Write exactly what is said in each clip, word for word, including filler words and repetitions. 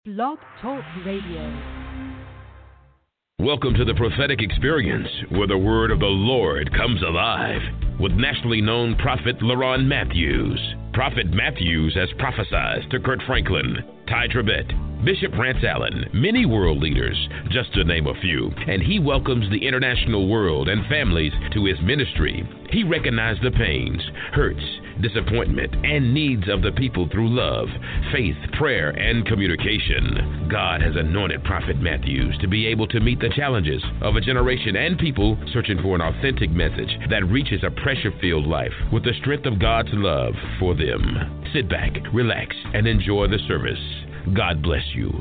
Blog Talk Radio. Welcome to the prophetic experience where the word of the Lord comes alive with nationally known prophet LaRon Matthews. Prophet Matthews has prophesied to Kurt Franklin, Ty Tribbett, Bishop Rance Allen, many world leaders, just to name a few, and he welcomes the international world and families to his ministry. He recognized the pains, hurts, disappointment, and needs of the people through love, faith, prayer, and communication. God has anointed Prophet Matthews to be able to meet the challenges of a generation and people searching for an authentic message that reaches a pressure-filled life with the strength of God's love for them. Sit back, relax, and enjoy the service. God bless you.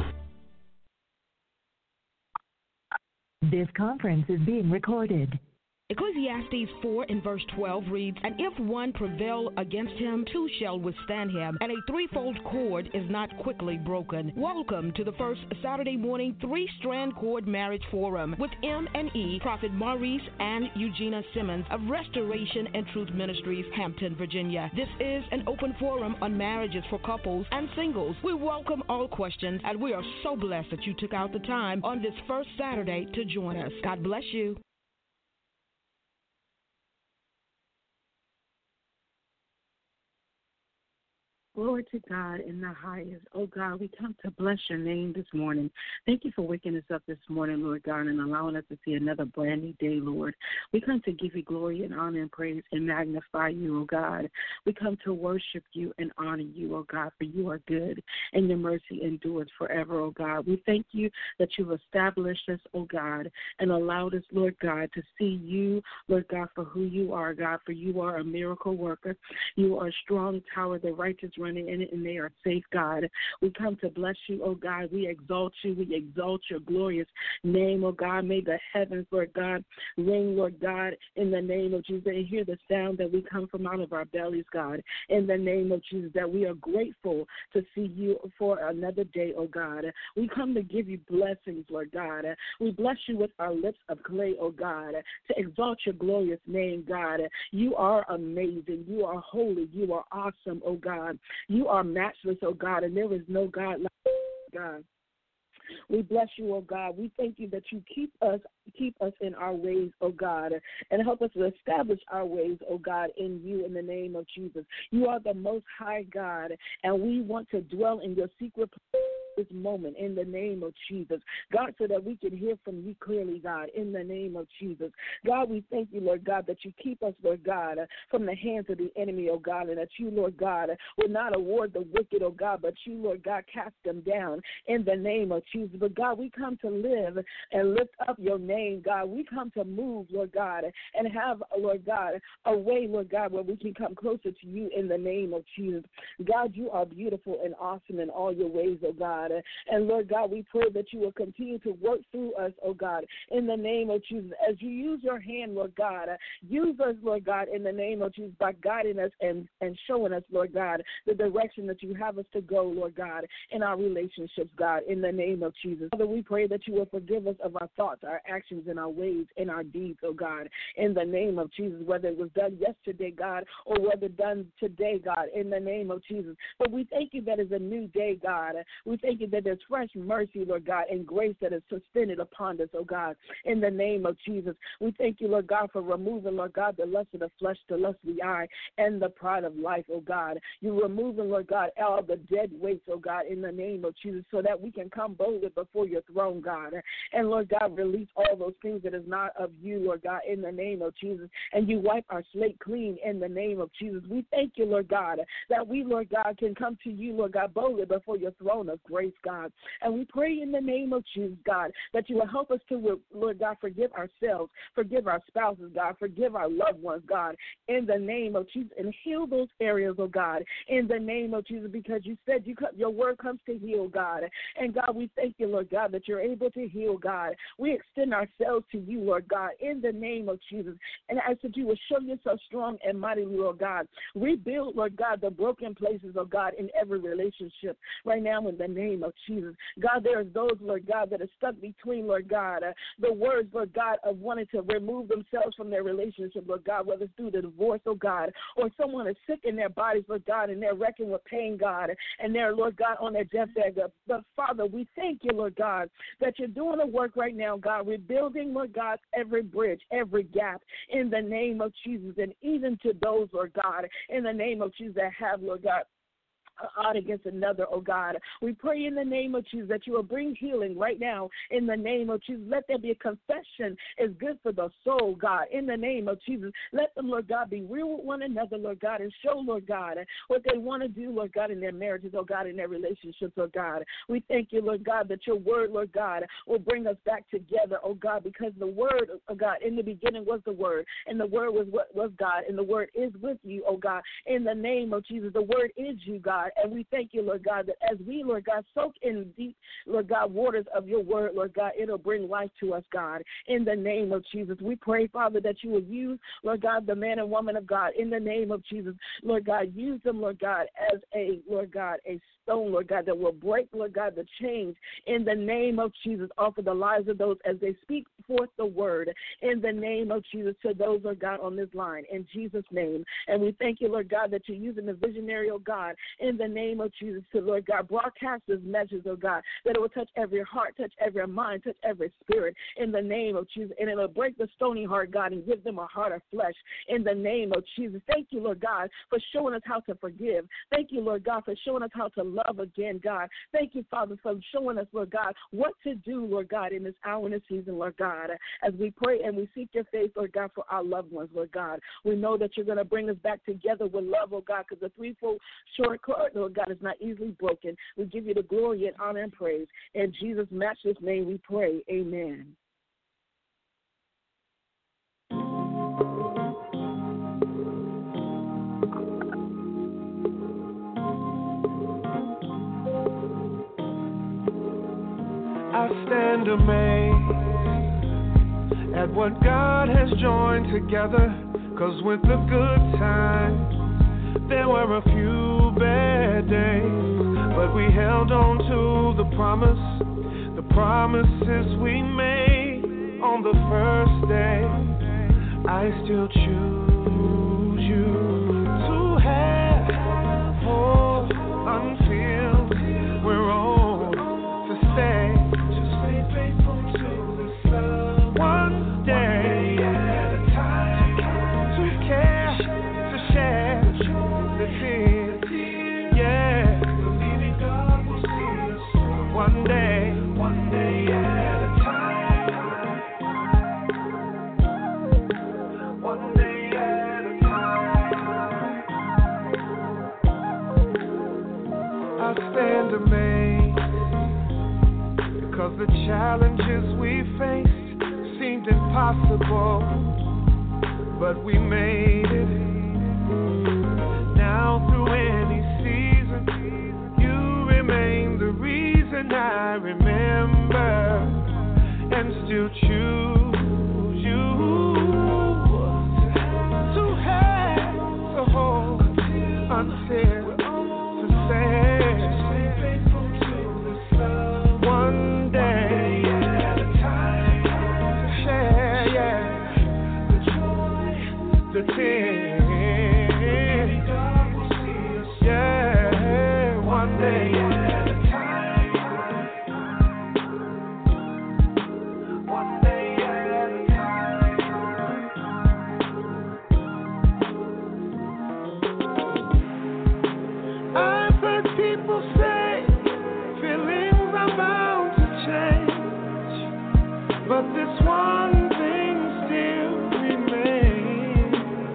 This conference is being recorded. Ecclesiastes four and verse twelve reads, "And if one prevail against him, two shall withstand him, and a threefold cord is not quickly broken." Welcome to the first Saturday morning three-strand cord marriage forum with M and E, Prophet Maurice and Eugenia Simmons of Restoration and Truth Ministries, Hampton, Virginia. This is an open forum on marriages for couples and singles. We welcome all questions, and we are so blessed that you took out the time on this first Saturday to join us. God bless you. Glory to God in the highest. Oh, God, we come to bless your name this morning. Thank you for waking us up this morning, Lord God, and allowing us to see another brand new day, Lord. We come to give you glory and honor and praise and magnify you, oh God. We come to worship you and honor you, oh God, for you are good and your mercy endures forever, oh God. We thank you that you've established us, oh God, and allowed us, Lord God, to see you, Lord God, for who you are, God, for you are a miracle worker. You are a strong tower, the righteous running in it, and they are safe, God. We come to bless you, oh God. We exalt you. We exalt your glorious name, oh God. May the heavens, Lord God, ring, Lord God, in the name of Jesus, and hear the sound that we come from out of our bellies, God, in the name of Jesus, that we are grateful to see you for another day, oh God. We come to give you blessings, Lord God. We bless you with our lips of clay, oh God, to exalt your glorious name, God. You are amazing. You are holy. You are awesome, oh God. You are matchless, oh God, and there is no God like God. We bless you, oh God. We thank you that you keep us keep us in our ways, oh God, and help us to establish our ways, oh God, in you in the name of Jesus. You are the most high God, and we want to dwell in your secret place this moment in the name of Jesus, God, so that we can hear from you clearly, God, in the name of Jesus. God, we thank you, Lord God, that you keep us, Lord God, from the hands of the enemy, oh God, and that you, Lord God, will not award the wicked, oh God, but you, Lord God, cast them down in the name of Jesus. But God, we come to live and lift up your name, God. We come to move, Lord God, and have, Lord God, a way, Lord God, where we can come closer to you in the name of Jesus. God, you are beautiful and awesome in all your ways, oh God. And Lord God, we pray that you will continue to work through us, oh God, in the name of Jesus. As you use your hand, Lord God, use us, Lord God, in the name of Jesus, by guiding us and, and showing us, Lord God, the direction that you have us to go, Lord God, in our relationships, God, in the name of Jesus. Father, we pray that you will forgive us of our thoughts, our actions, and our ways, and our deeds, oh God, in the name of Jesus, whether it was done yesterday, God, or whether done today, God, in the name of Jesus. But we thank you that it's a new day, God. We thank you that there's fresh mercy, Lord God, and grace that is suspended upon us, oh God, in the name of Jesus. We thank you, Lord God, for removing, Lord God, the lust of the flesh, the lust of the eye, and the pride of life, oh God. You're removing, Lord God, all the dead weights, oh God, in the name of Jesus, so that we can come boldly before your throne, God. And, Lord God, release all those things that is not of you, Lord God, in the name of Jesus. And you wipe our slate clean in the name of Jesus. We thank you, Lord God, that we, Lord God, can come to you, Lord God, boldly before your throne of grace, God. And we pray in the name of Jesus, God, that you will help us to, Lord God, forgive ourselves, forgive our spouses, God, forgive our loved ones, God, in the name of Jesus, and heal those areas, oh God, in the name of Jesus, because you said you your word comes to heal, God. And God, we thank you, Lord God, that you're able to heal, God. We extend ourselves to you, Lord God, in the name of Jesus. And I ask that you will show yourself strong and mighty, Lord God. Rebuild, Lord God, the broken places, oh God, in every relationship right now in the name name of Jesus. God, there is those, Lord God, that are stuck between, Lord God, uh, the words, Lord God, of wanting to remove themselves from their relationship, Lord God, whether it's through the divorce, oh God, or someone is sick in their bodies, Lord God, and they're reckoning with pain, God, and they're, Lord God, on their deathbed. But, Father, we thank you, Lord God, that you're doing a work right now, God, rebuilding, Lord God, every bridge, every gap in the name of Jesus, and even to those, Lord God, in the name of Jesus that have, Lord God, out against another, oh God. We pray in the name of Jesus that you will bring healing right now in the name of Jesus. Let there be a confession is good for the soul, God, in the name of Jesus. Let them, Lord God, be real with one another, Lord God, and show, Lord God, what they want to do, Lord God, in their marriages, oh God, in their relationships, oh God. We thank you, Lord God, that your word, Lord God, will bring us back together, oh God, because the word, oh God, in the beginning was the word, and the word was what was God, and the word is with you, oh God, in the name of Jesus. The word is you, God. And we thank you, Lord God, that as we, Lord God, soak in the deep, Lord God, waters of your word, Lord God, it'll bring life to us, God, in the name of Jesus. We pray, Father, that you will use, Lord God, the man and woman of God, in the name of Jesus. Lord God, use them, Lord God, as a, Lord God, a stone, Lord God, that will break, Lord God, the chains in the name of Jesus off of the lives of those as they speak forth the word in the name of Jesus to those, Lord God, on this line, in Jesus' name. And we thank you, Lord God, that you're using the visionary, oh God, in the name of Jesus to, Lord God, broadcast this message, oh God, that it will touch every heart, touch every mind, touch every spirit in the name of Jesus. And it will break the stony heart, God, and give them a heart of flesh in the name of Jesus. Thank you, Lord God, for showing us how to forgive. Thank you, Lord God, for showing us how to love again, God. Thank you, Father, for showing us, Lord God, what to do, Lord God, in this hour and this season, Lord God, as we pray and we seek your face, Lord God, for our loved ones, Lord God. We know that you're going to bring us back together with love, oh God, because the threefold short cord, Lord God, is not easily broken. We give you the glory and honor and praise. In Jesus' matchless name we pray. Amen. I stand amazed at what God has joined together, 'cause with the good times there were a few bad days, but we held on to the promise, the promises we made on the first day. I still choose you to have hope until we're old, to stay, to stay faithful to this love. One day at a time, to care, to share the tears, yeah. Believing God will see us through. One day, one day at a time. One day at a time. I stand amazed, because the challenges we faced seemed impossible, but we made it. Now through any season, you remain the reason I remember and still choose you to have, to hold until, to say, faithful to this love. One day at a time, to share, yeah, the joy, the tears. One day at a time. One day at a time. I've heard people say feelings are bound to change, but this one thing still remains.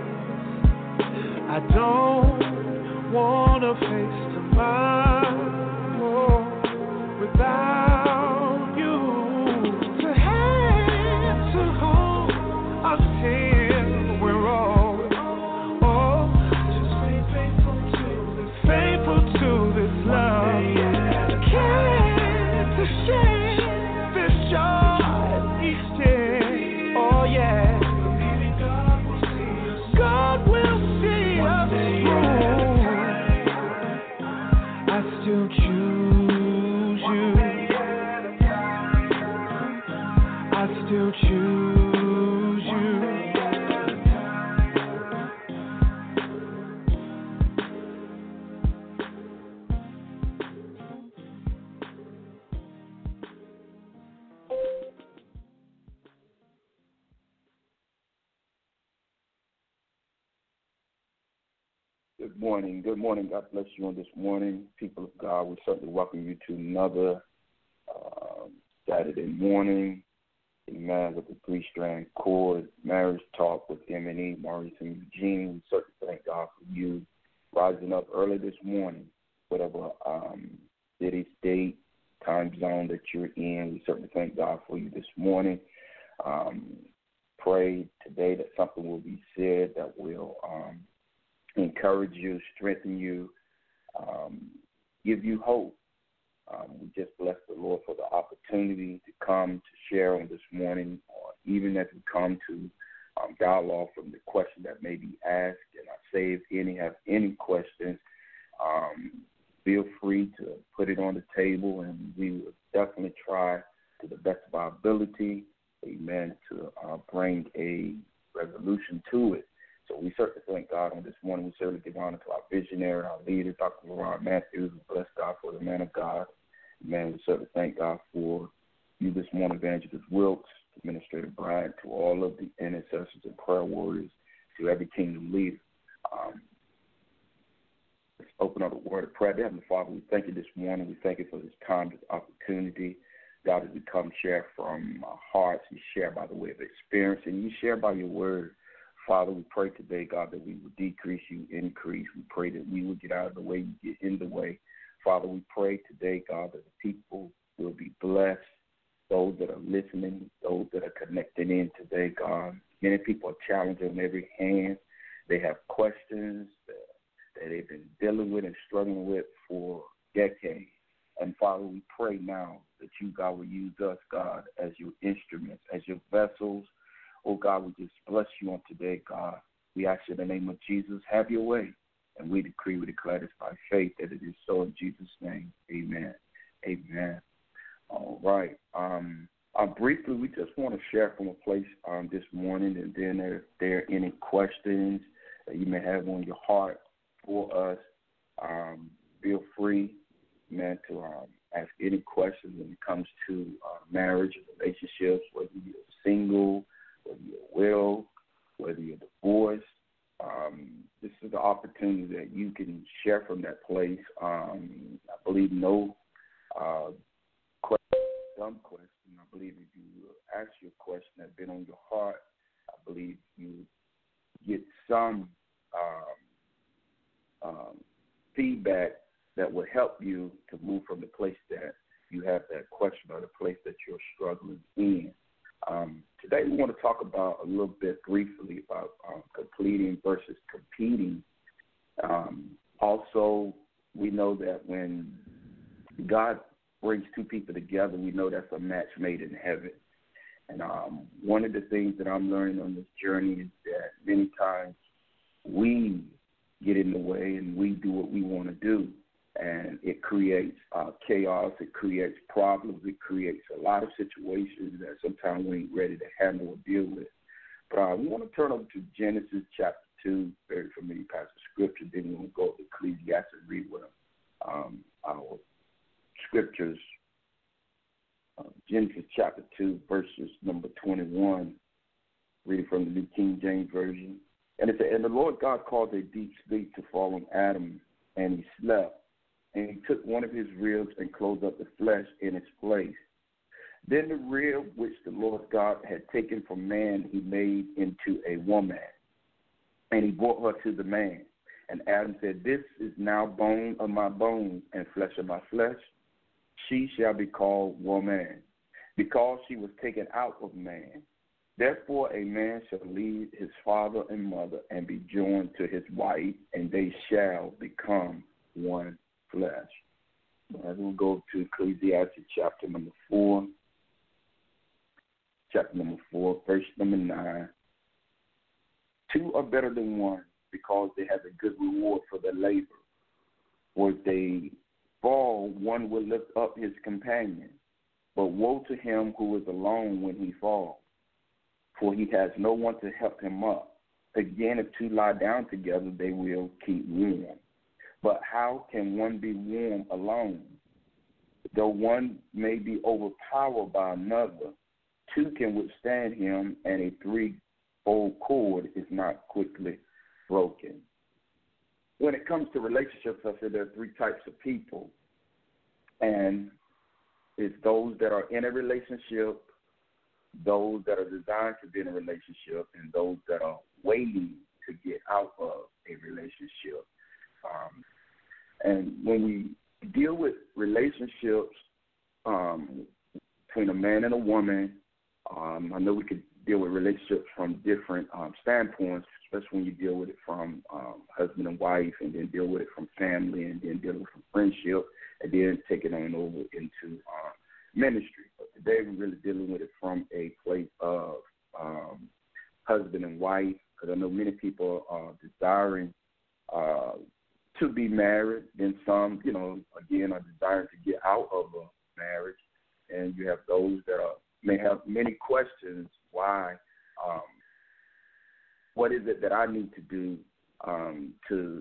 I don't wanna face tomorrow without you, to have, to hold until we're old. Oh, to stay faithful to this, faithful to this love. Care to share this joy each day. Oh yeah, believing God will see us. God will see us through. I Good morning. Good morning. God bless you on this morning. People of God, we certainly welcome you to another uh, Saturday morning. Amen. With the three-strand cord, marriage talk with M and E, Maurice and Eugene. We certainly thank God for you rising up early this morning, whatever um, city, state, time zone that you're in. We certainly thank God for you this morning. Um, pray today that something will be said that will um, encourage you, strengthen you, um, give you hope. Um, we just bless the Lord for the opportunity to come to share on this morning, or even as we come to um, dialogue from the question that may be asked. And I say if any have any questions, um, feel free to put it on the table, and we will definitely try to the best of our ability, amen, to uh, bring a resolution to it. So we certainly thank God on this morning. We certainly give honor to our visionary, our leader, Doctor LaRon Matthews. We bless God for the man of God. Amen. We certainly thank God for you this morning, Evangelist Wilkes, Administrator Bryant, to all of the intercessors and prayer warriors, to every kingdom leader. Um, let's open up a word of prayer. Heavenly Father, we thank you this morning. We thank you for this time, this opportunity. God, as we come share from our hearts, you share by the way of experience, and you share by your word. Father, we pray today, God, that we will decrease, you increase. We pray that we will get out of the way, you get in the way. Father, we pray today, God, that the people will be blessed, those that are listening, those that are connected in today, God. Many people are challenged on every hand. They have questions that, that they've been dealing with and struggling with for decades. And, Father, we pray now that you, God, will use us, God, as your instruments, as your vessels. Oh, God, we just bless you on today, God. We ask you in the name of Jesus, have your way. And we decree, we declare this by faith that it is so in Jesus' name. Amen. Amen. All right. Um, uh, briefly, we just want to share from a place um, this morning, and then if there are any questions that you may have on your heart for us, um, feel free, man, to um, ask any questions when it comes to uh, marriage and relationships, whether you're single, whether you're a widow, whether you're divorced. Um, this is the opportunity that you can share from that place. Um, I believe no uh, question, dumb question. I believe if you ask your question that's been on your heart, I believe you get some um, um, feedback that will help you to move from the place that you have that question or the place that you're struggling in. Um, today we want to talk about a little bit briefly about um, completing versus competing. Um, also, we know that when God brings two people together, we know that's a match made in heaven. And um, one of the things that I'm learning on this journey is that many times we get in the way and we do what we want to do. And it creates uh, chaos, it creates problems, it creates a lot of situations that sometimes we ain't ready to handle or deal with. But uh, we want to turn over to Genesis chapter two, very familiar passage of scripture. Then we're going to go to Ecclesiastes and read with um, our scriptures. Uh, Genesis chapter two, verses number twenty-one, reading from the New King James Version. And it said, and the Lord God caused a deep sleep to fall on Adam, and he slept. And he took one of his ribs and closed up the flesh in its place. Then the rib which the Lord God had taken from man, he made into a woman. And he brought her to the man. And Adam said, this is now bone of my bones and flesh of my flesh. She shall be called woman, because she was taken out of man. Therefore a man shall leave his father and mother and be joined to his wife, and they shall become one flesh. As we'll go to Ecclesiastes chapter number four, chapter number four, verse number nine. Two are better than one, because they have a good reward for their labor. For if they fall, one will lift up his companion. But woe to him who is alone when he falls, for he has no one to help him up. Again, if two lie down together, they will keep warm. But how can one be warm alone? Though one may be overpowered by another, two can withstand him, and a threefold cord is not quickly broken. when it comes to relationships, I said there are three types of people. And it's those that are in a relationship, those that are designed to be in a relationship, and those that are waiting to get out of a relationship. Um, and when we deal with relationships um, between a man and a woman, um, I know we could deal with relationships from different um, standpoints, especially when you deal with it from um, husband and wife, and then deal with it from family, and then deal with it from friendship, and then take it on over into uh, ministry. But today we're really dealing with it from a place of um, husband and wife, because I know many people are desiring uh, to be married. Then some, you know, again, are desiring to get out of a marriage. And you have those that are, may have many questions. Why? Um, what is it that I need to do um, to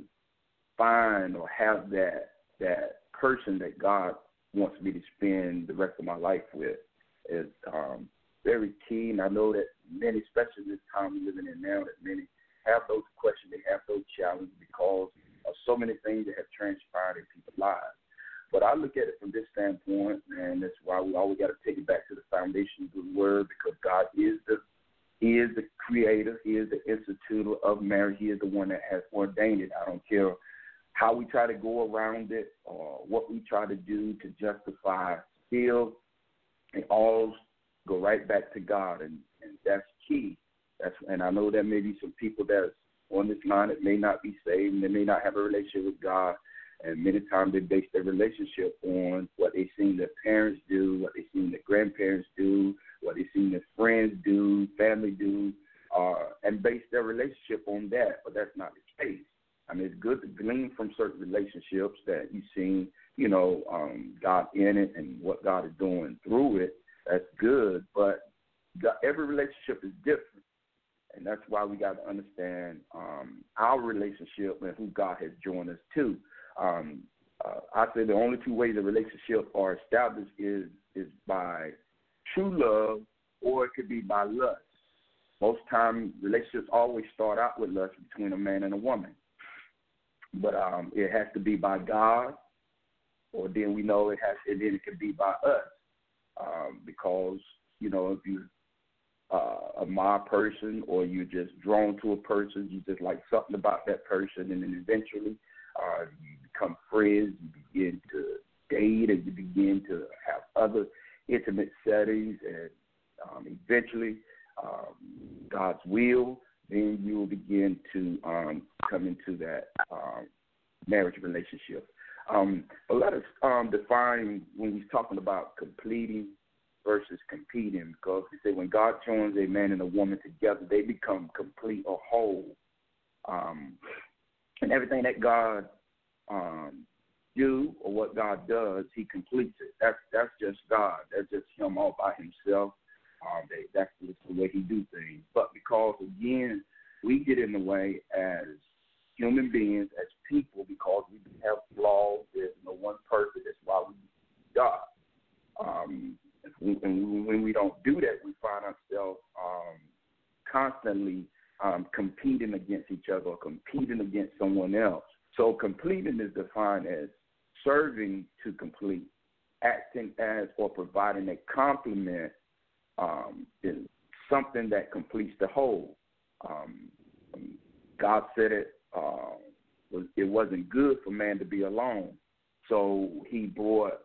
find or have that that person that God wants me to spend the rest of my life with? Is um, very key. And I know that many, especially this time we're living in now, that many have those questions, they have those challenges because of so many things that have transpired in people's lives. But I look at it from this standpoint, and that's why we always got to take it back to the foundation of the Word, because God is the He is the creator. He is the institutor of marriage. He is the one that has ordained it. I don't care how we try to go around it or what we try to do to justify. Still, it all go right back to God, and, and that's key. That's and I know there may be some people that's on this line that may not be saved, and they may not have a relationship with God. And many times they base their relationship on what they've seen their parents do, what they've seen their grandparents do, what they've seen their friends do, family do, uh, and base their relationship on that. But that's not the case. I mean, it's good to glean from certain relationships that you've seen, you know, um, God in it and what God is doing through it. That's good. But God, every relationship is different. And that's why we got to understand um, our relationship and who God has joined us to. Um, uh, I say the only two ways a relationship are established is is by true love, or it could be by lust. Most times, relationships always start out with lust between a man and a woman. But um, it has to be by God, or then we know it has, and then it can be by us, um, because you know if you uh, admire a person or you're just drawn to a person, you just like something about that person, and then eventually uh, you become friends, you begin to date, and you begin to have other intimate settings, and um, eventually um, God's will, then you will begin to um, come into that um, marriage relationship. Um, but let us um, define when we're talking about completing versus competing, because we say when God joins a man and a woman together, they become complete or whole. Um, and everything that God um, do or what God does, he completes it. That's that's just God. That's just him all by himself. Um, they, that's just the way he do things. But because, again, we get in the way as human beings, as people, because we have flaws. There's no one perfect. That's why we need God. Um, and when we don't do that, we find ourselves um, constantly um, competing against each other or competing against someone else. So completing is defined as serving to complete, acting as or providing a complement um, is something that completes the whole. Um, God said it, uh, was, it wasn't good for man to be alone. So he brought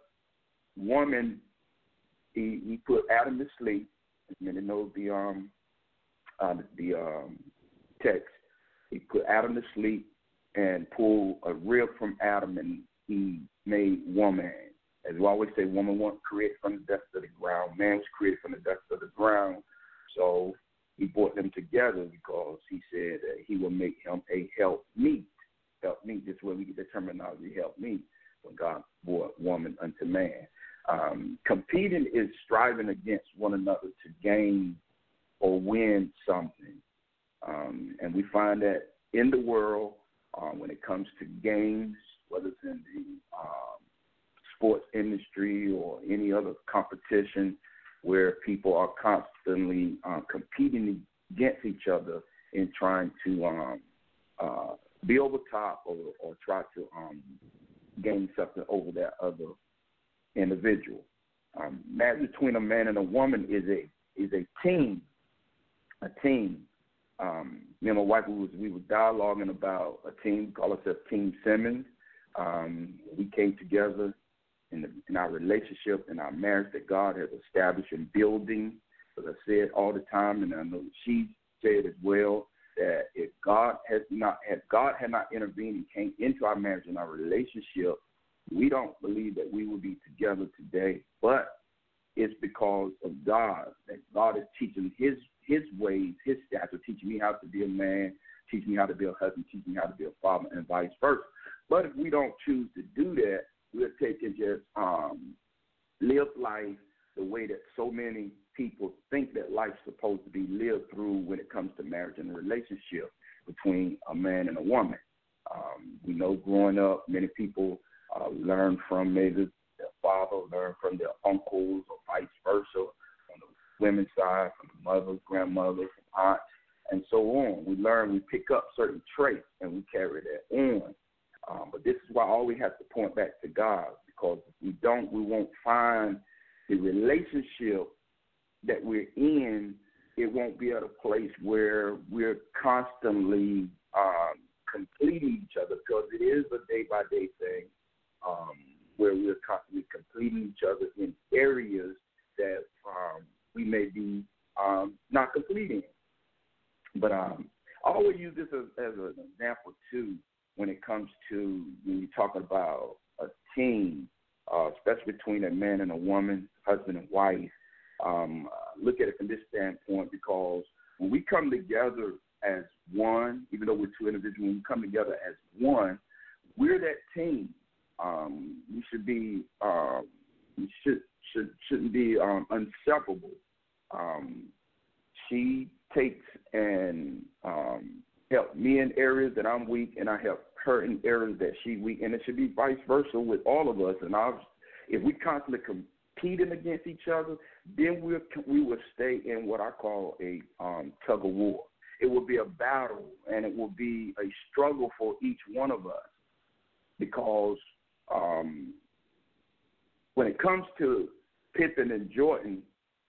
woman, he, he put Adam to sleep. Many know the, um, uh, the um, text. He put Adam to sleep and pulled a rib from Adam, and he made woman. As we always say, woman wasn't created from the dust of the ground. Man was created from the dust of the ground. So he brought them together because he said that he will make him a help meet. Help meet, this is where we get the terminology help meet, when God brought woman unto man. Um, competing is striving against one another to gain or win something. Um, and we find that in the world, uh, when it comes to games, whether it's in the um, sports industry or any other competition where people are constantly uh, competing against each other in trying to um, uh, be over top or, or try to um, gain something over that other individual. Um, marriage between a man and a woman is a is a team, a team. Um, me and my wife, we was we were dialoguing about a team. We call ourselves Team Simmons. Um, we came together in, the, in our relationship, in our marriage that God has established and building. As I said all the time, and I know she said as well, that if God has not, if God had not intervened and came into our marriage and our relationship, we don't believe that we would be together today. But it's because of God, that God is teaching His His ways, His stature, teaching me how to be a man, teaching me how to be a husband, teaching me how to be a father, and vice versa. But if we don't choose to do that, we're taking just um, live life the way that so many people think that life's supposed to be lived through when it comes to marriage and a relationship between a man and a woman. Um, we know growing up, many people uh, learn from maybe their father, learn from their uncles, or vice versa, on the women's side, from the mothers, grandmothers, from aunts, and so on. We learn, we pick up certain traits, and we carry that on. Um, but this is why I always have to point back to God, because if we don't, we won't find the relationship that we're in. It won't be at a place where we're constantly um, completing each other, because it is a day-by-day thing um, where we're constantly completing each other in areas that um, we may be um, not completing. But um, I always use this as, as an example, too, when it comes to when you're talking about a team, uh, especially between a man and a woman, husband and wife. Um, look at it from this standpoint, because when we come together as one, even though we're two individuals, when we come together as one, we're that team. Um, we should be, uh, we should, should, shouldn't be um, inseparable. Um, she takes and um, help me in areas that I'm weak, and I help her in areas that she's weak, and it should be vice versa with all of us. And I've, if we constantly competing against each other, then we'll, we will stay in what I call a um, tug of war. It will be a battle, and it will be a struggle for each one of us, because um, when it comes to Pippen and Jordan,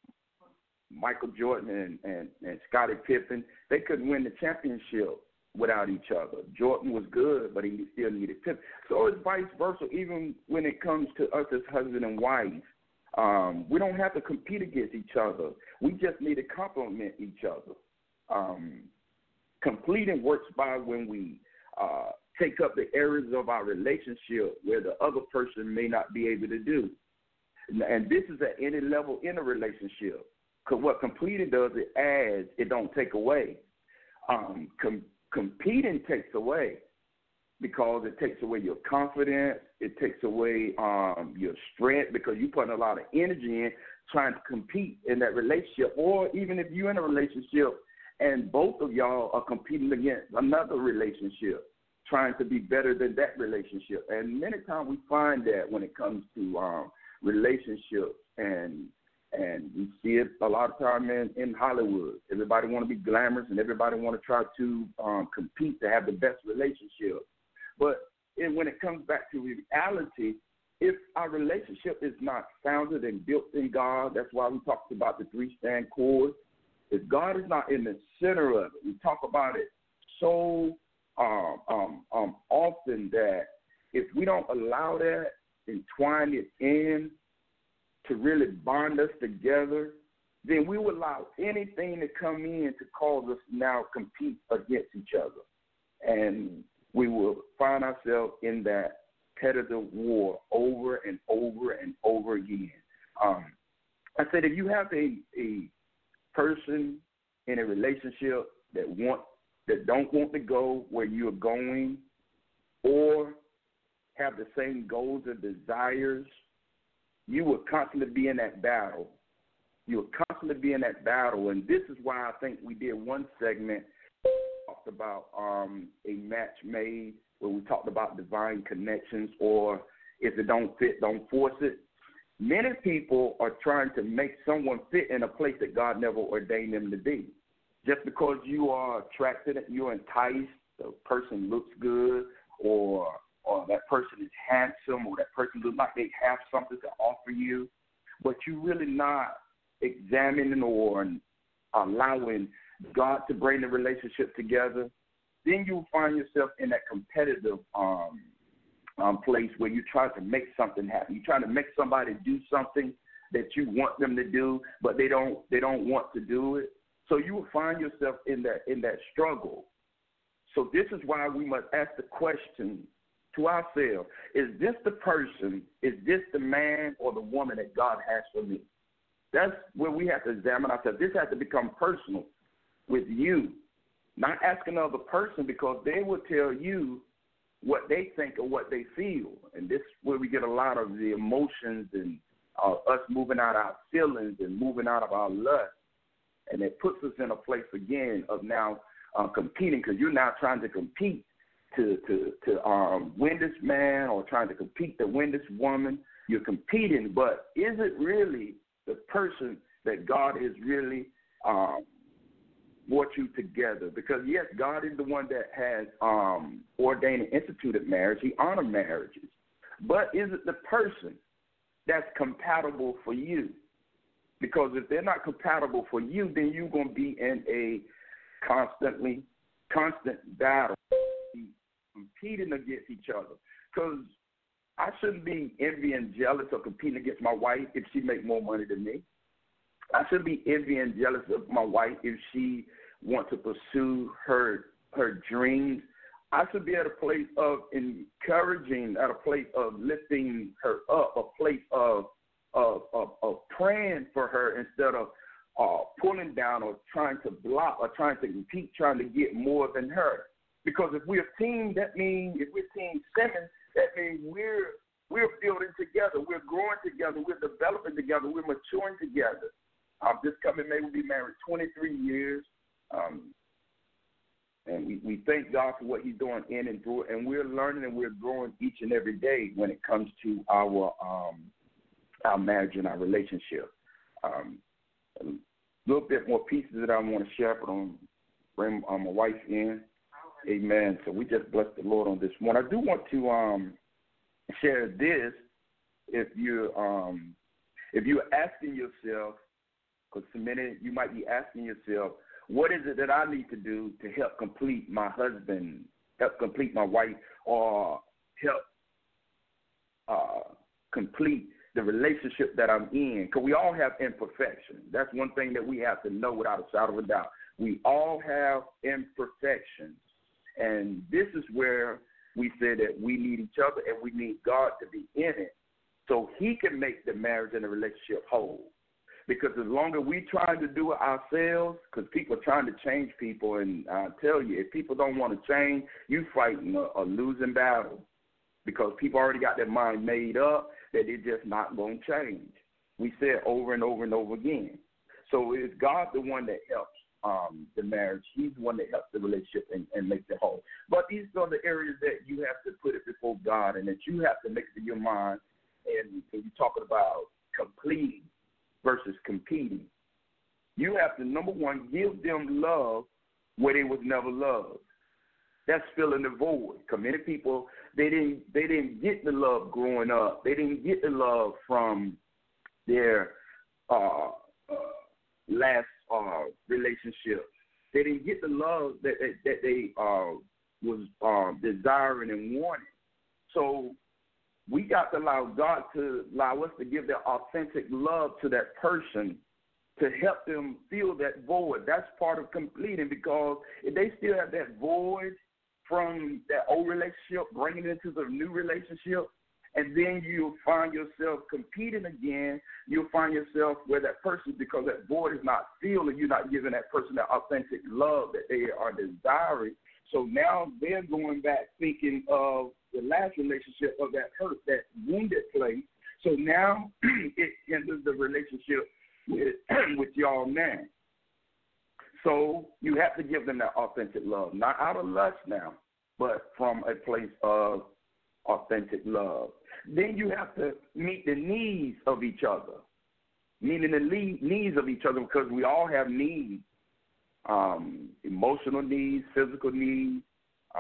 Michael Jordan and, and, and Scottie Pippen, they couldn't win the championship without each other. Jordan was good, but he still needed Pippen. So it's vice versa, even when it comes to us as husband and wife. Um, we don't have to compete against each other. We just need to complement each other. Um, completing works by when we uh, take up the areas of our relationship where the other person may not be able to do. And, and this is at any level in a relationship. Because what completing does, it adds, it don't take away. Um, com- competing takes away, because it takes away your confidence, it takes away um, your strength, because you're putting a lot of energy in trying to compete in that relationship. Or even if you're in a relationship and both of y'all are competing against another relationship, trying to be better than that relationship. And many times we find that when it comes to um, relationships, and and we see it a lot of time in, in Hollywood. Everybody want to be glamorous, and everybody want to try to um, compete to have the best relationship. But it, when it comes back to reality, if our relationship is not founded and built in God, that's why we talked about the three-strand cord. If God is not in the center of it, we talk about it so um, um, um, often that if we don't allow that, entwine it in to really bond us together, then we will allow anything to come in to cause us to now compete against each other. And we will find ourselves in that competitive war over and over and over again. Um, I said, if you have a, a person in a relationship that want that don't want to go where you're going, or have the same goals or desires, you will constantly be in that battle. You will constantly be in that battle, and this is why I think we did one segment talked about um, a match made, where we talked about divine connections, or if it don't fit, don't force it. Many people are trying to make someone fit in a place that God never ordained them to be. Just because you are attracted, you're enticed the person looks good, or or that person is handsome, or that person looks like they have something to offer you, but you really not examining or allowing God to bring the relationship together, then you'll find yourself in that competitive um, um, place where you try to make something happen. You try to make somebody do something that you want them to do, but they don't they don't want to do it. So you will find yourself in that in that struggle. So this is why we must ask the question to ourselves: is this the person? Is this the man or the woman that God has for me? That's where we have to examine ourselves. This has to become personal with you, not asking another person, because they will tell you what they think or what they feel. And this is where we get a lot of the emotions and uh, us moving out our feelings and moving out of our lust. And it puts us in a place, again, of now uh, competing, because you're now trying to compete to, to, to um, win this man, or trying to compete to win this woman. You're competing, but is it really the person that God is really um, brought you together? Because, yes, God is the one that has um, ordained and instituted marriage. He honors marriages. But is it the person that's compatible for you? Because if they're not compatible for you, then you're going to be in a constantly, constant battle, competing against each other. Because I shouldn't be envy and jealous or competing against my wife if she makes more money than me. I shouldn't be envy and jealous of my wife if she wants to pursue her her dreams. I should be at a place of encouraging, at a place of lifting her up, a place of of, of, of praying for her instead of uh, pulling down or trying to block or trying to compete, trying to get more than her. Because if we're a team, that means, if we're team seven, that means we're we're building together, we're growing together, we're developing together, we're maturing together. Um, this coming May, we'll be married twenty-three years, um, and we, we thank God for what He's doing in and through it. And we're learning and we're growing each and every day when it comes to our um, our marriage and our relationship. Um, a little bit more pieces that I want to share, but I'm bring um, my wife in. Amen. So we just bless the Lord on this one. I do want to um, share this. If you um, if you're asking yourself, because a minute you might be asking yourself, what is it that I need to do to help complete my husband, help complete my wife, or help uh, complete the relationship that I'm in? Because we all have imperfections. That's one thing that we have to know without a shadow of a doubt. We all have imperfections. And this is where we say that we need each other and we need God to be in it so He can make the marriage and the relationship whole. Because as long as we trying to do it ourselves, because people are trying to change people, and I tell you, if people don't want to change, you fighting a, a losing battle, because people already got their mind made up that they're just not going to change. We say it over and over and over again. So it's God the one that helps um, the marriage. He's the one that helps the relationship and, and makes it whole. But these are the areas that you have to put it before God, and that you have to make it in your mind. And when you're talking about completing versus competing, you have to, number one, give them love where they was never loved. That's filling the void. Because many people, they didn't they didn't get the love growing up. They didn't get the love from their uh, uh, last uh, relationship. They didn't get the love that that, that they uh, was uh, desiring and wanting. So we got to allow God to allow us to give that authentic love to that person to help them fill that void. That's part of completing, because if they still have that void from that old relationship, bringing it into the new relationship, and then you'll find yourself competing again, you'll find yourself where that person, because that void is not filled and you're not giving that person that authentic love that they are desiring. So now they're going back thinking of the last relationship of that hurt, that wounded place. So now it enters the relationship with, with y'all now. So you have to give them that authentic love, not out of lust now, but from a place of authentic love. Then you have to meet the needs of each other, meaning the needs of each other, because we all have needs, um, emotional needs, physical needs,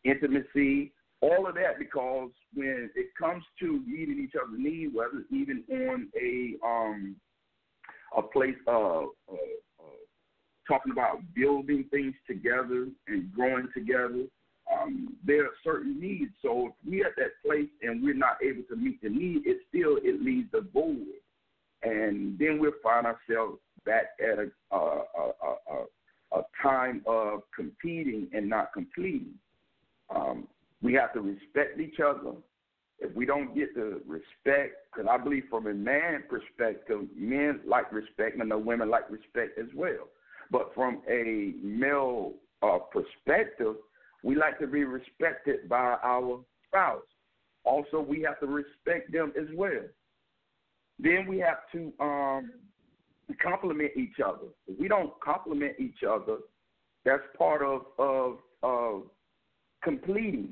intimacy, all of that, because when it comes to meeting each other's needs, whether even on a um a place of uh, uh, talking about building things together and growing together, um, there are certain needs. So if we're at that place and we're not able to meet the need, it still it leaves a void, and then we'll find ourselves back at a a, a, a, a time of competing and not completing. Um, we have to respect each other. If we don't get the respect, because I believe from a man perspective, men like respect, and I know women like respect as well. But from a male uh, perspective, we like to be respected by our spouse. Also, we have to respect them as well. Then we have to um, compliment each other. If we don't compliment each other, that's part of, of, of completing.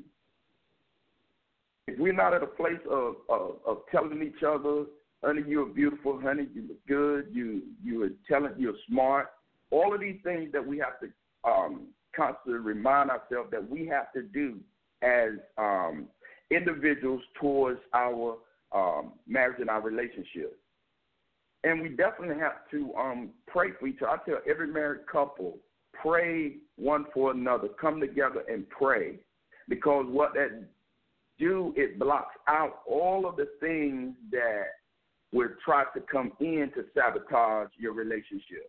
If we're not at a place of, of, of telling each other, honey, you're beautiful, honey, you look good, you you are talented, you're smart, all of these things that we have to um, constantly remind ourselves that we have to do as um, individuals towards our um, marriage and our relationship. And we definitely have to um, pray for each other. I tell every married couple, pray one for another. Come together and pray, because what that do, it blocks out all of the things that would try to come in to sabotage your relationship.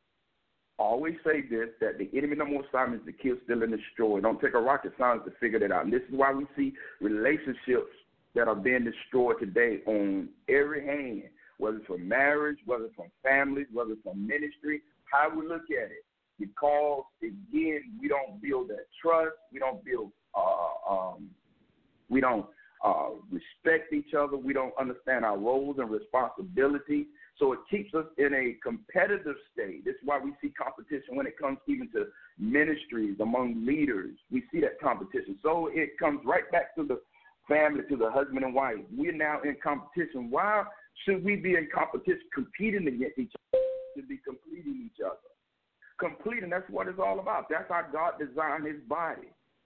I always say this, that the enemy number one assignment is to kill, steal, and destroy. Don't take a rocket science to figure that out. And this is why we see relationships that are being destroyed today on every hand, whether it's from marriage, whether it's from families, whether it's from ministry, how we look at it. Because, again, we don't build that trust. We don't build uh, um, We don't uh, respect each other. We don't understand our roles and responsibilities. So it keeps us in a competitive state. This is why we see competition when it comes even to ministries among leaders. We see that competition. So it comes right back to the family, to the husband and wife. We're now in competition. Why should we be in competition, competing against each other? We should be completing each other. Completing, that's what it's all about. That's how God designed his body.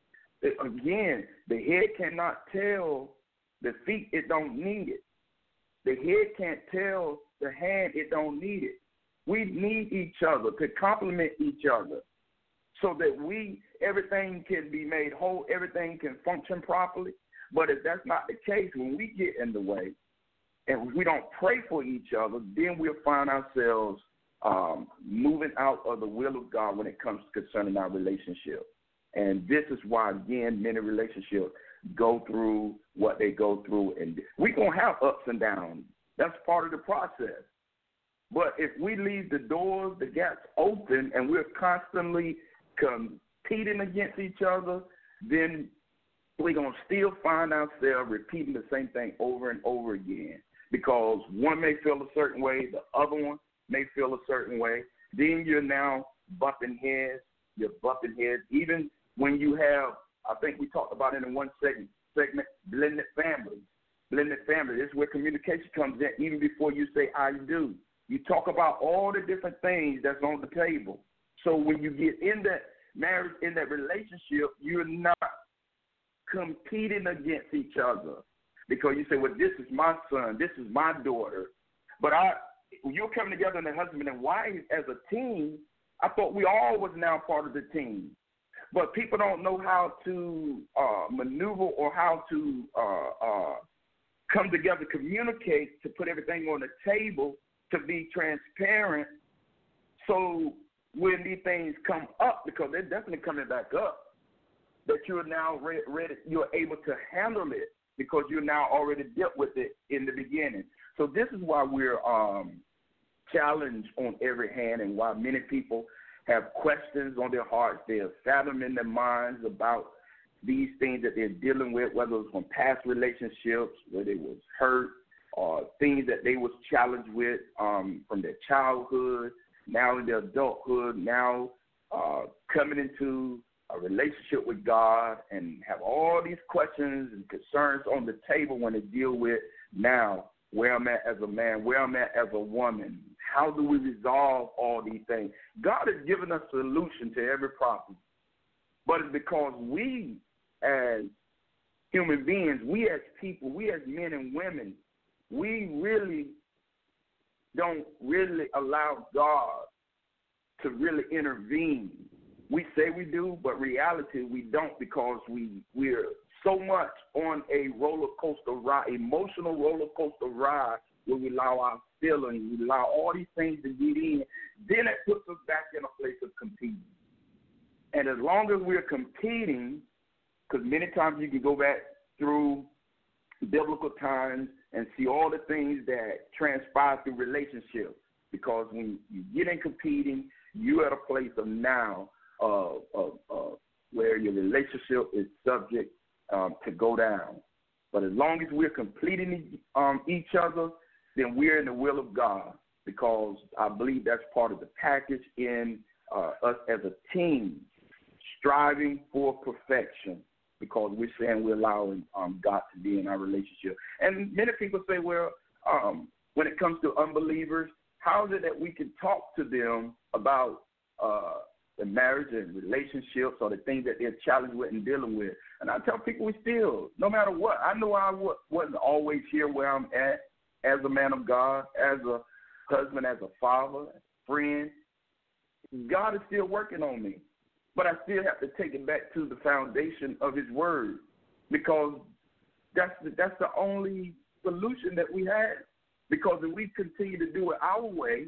Again, the head cannot tell the feet it don't need it. The head can't tell the hand it don't need it. We need each other to complement each other so that we, everything can be made whole, everything can function properly. But if that's not the case, when we get in the way and we don't pray for each other, then we'll find ourselves um, moving out of the will of God when it comes to concerning our relationship. And this is why, again, many relationships go through what they go through. And we're going to have ups and downs. That's part of the process. But if we leave the doors, the gaps open, and we're constantly competing against each other, then we're going to still find ourselves repeating the same thing over and over again, because one may feel a certain way, the other one may feel a certain way. Then you're now bumping heads. You're bumping heads. Even when you have, I think we talked about it in one segment, segment blended families. Blended family, this is where communication comes in, even before you say I do. You talk about all the different things that's on the table. So when you get in that marriage, in that relationship, you're not competing against each other, because you say, well, this is my son, this is my daughter. But I, when you're coming together in a husband and wife as a team, I thought we all was now part of the team. But people don't know how to uh, maneuver or how to uh, uh, come together, communicate, to put everything on the table, to be transparent. So when these things come up, because they're definitely coming back up, that you're now re- ready, you're able to handle it, because you're now already dealt with it in the beginning. So this is why we're um, challenged on every hand, and why many people have questions on their hearts. They're fathoming their minds about these things that they're dealing with, whether it's from past relationships where they was hurt, or things that they was challenged with um, from their childhood, now in their adulthood, now uh, coming into a relationship with God, and have all these questions and concerns on the table when they deal with now where I'm at as a man, where I'm at as a woman. How do we resolve all these things? God has given us a solution to every problem, but it's because we as human beings, we as people, we as men and women, we really don't really allow God to really intervene. We say we do, but reality we don't, because we, we're so much on a roller coaster ride, emotional roller coaster ride, where we allow our feelings, we allow all these things to get in. Then it puts us back in a place of competing. And as long as we're competing, because many times you can go back through biblical times and see all the things that transpire through relationships, because when you get in competing, you're at a place of now uh, uh, uh, where your relationship is subject um, to go down. But as long as we're completing um, each other, then we're in the will of God, because I believe that's part of the package in uh, us as a team, striving for perfection, because we're saying we're allowing um, God to be in our relationship. And many people say, well, um, when it comes to unbelievers, how is it that we can talk to them about uh, the marriage and relationships or the things that they're challenged with and dealing with? And I tell people, we still, no matter what, I know I w- wasn't always here where I'm at as a man of God, as a husband, as a father, as a friend. God is still working on me. But I still have to take it back to the foundation of his word, because that's the, that's the only solution that we have. Because if we continue to do it our way,